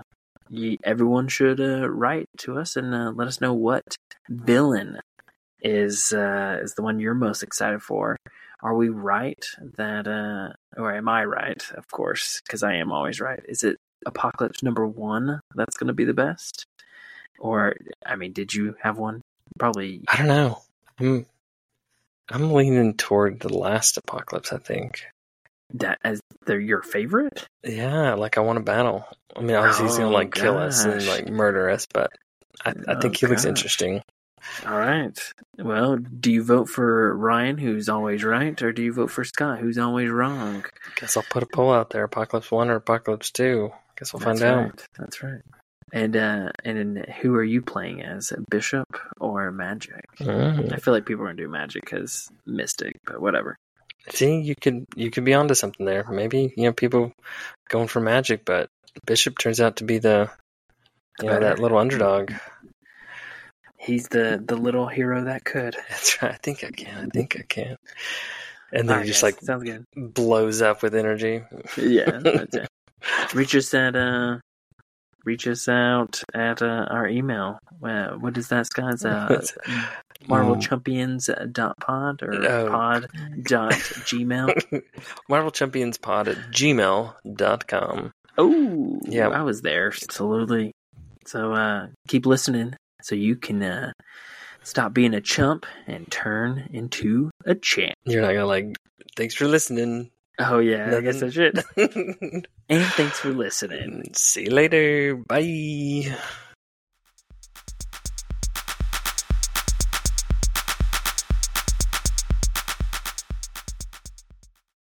Speaker 2: you, everyone should uh, write to us and uh, let us know what villain is uh, is the one you're most excited for. Are we right that, uh, or am I right? Of course, because I am always right. Is it Apocalypse number one that's going to be the best? Or, I mean, did you have one? Probably.
Speaker 1: I don't know. I'm I'm leaning toward the last Apocalypse, I think.
Speaker 2: That as they're your favorite?
Speaker 1: Yeah, like I want a battle. I mean, obviously he's gonna
Speaker 2: Oh,
Speaker 1: like kill us and
Speaker 2: gosh.
Speaker 1: like murder us, but I, I
Speaker 2: Oh,
Speaker 1: think he looks
Speaker 2: gosh.
Speaker 1: interesting.
Speaker 2: All right. Well, do you vote for Ryan, who's always right, or do you vote for Scott, who's always wrong?
Speaker 1: Guess I'll put a poll out there: Apocalypse One or Apocalypse Two. Guess we'll
Speaker 2: That's
Speaker 1: find
Speaker 2: right.
Speaker 1: out.
Speaker 2: That's right. And uh, and then who are you playing as, Bishop or Magic?
Speaker 1: Mm.
Speaker 2: I feel like people are gonna do Magic as Mystic, but whatever.
Speaker 1: See, you could you could be onto something there. Maybe you know people going for Magic, but Bishop turns out to be the you know
Speaker 2: Better.
Speaker 1: that little underdog.
Speaker 2: He's the, the little hero that could.
Speaker 1: That's right. I think I can. I think I can. And then
Speaker 2: All right,
Speaker 1: he just
Speaker 2: guys.
Speaker 1: like
Speaker 2: Sounds good.
Speaker 1: blows up with energy.
Speaker 2: Yeah, that's it. Reach us at uh, reach us out at uh, our email. Uh, what is that, Scott? It's, uh, Marvel Champions dot pod or
Speaker 1: Oh.
Speaker 2: pod dot gmail.
Speaker 1: Marvel Champions Pod at gmail dot com.
Speaker 2: Oh,
Speaker 1: Yeah.
Speaker 2: I was there. Absolutely. So uh, keep listening so you can uh, stop being a chump and turn into a champ.
Speaker 1: You're not gonna like. Thanks for listening.
Speaker 2: Oh, yeah. I guess I should.
Speaker 1: Nothing.
Speaker 2: And thanks for listening.
Speaker 1: See you later. Bye.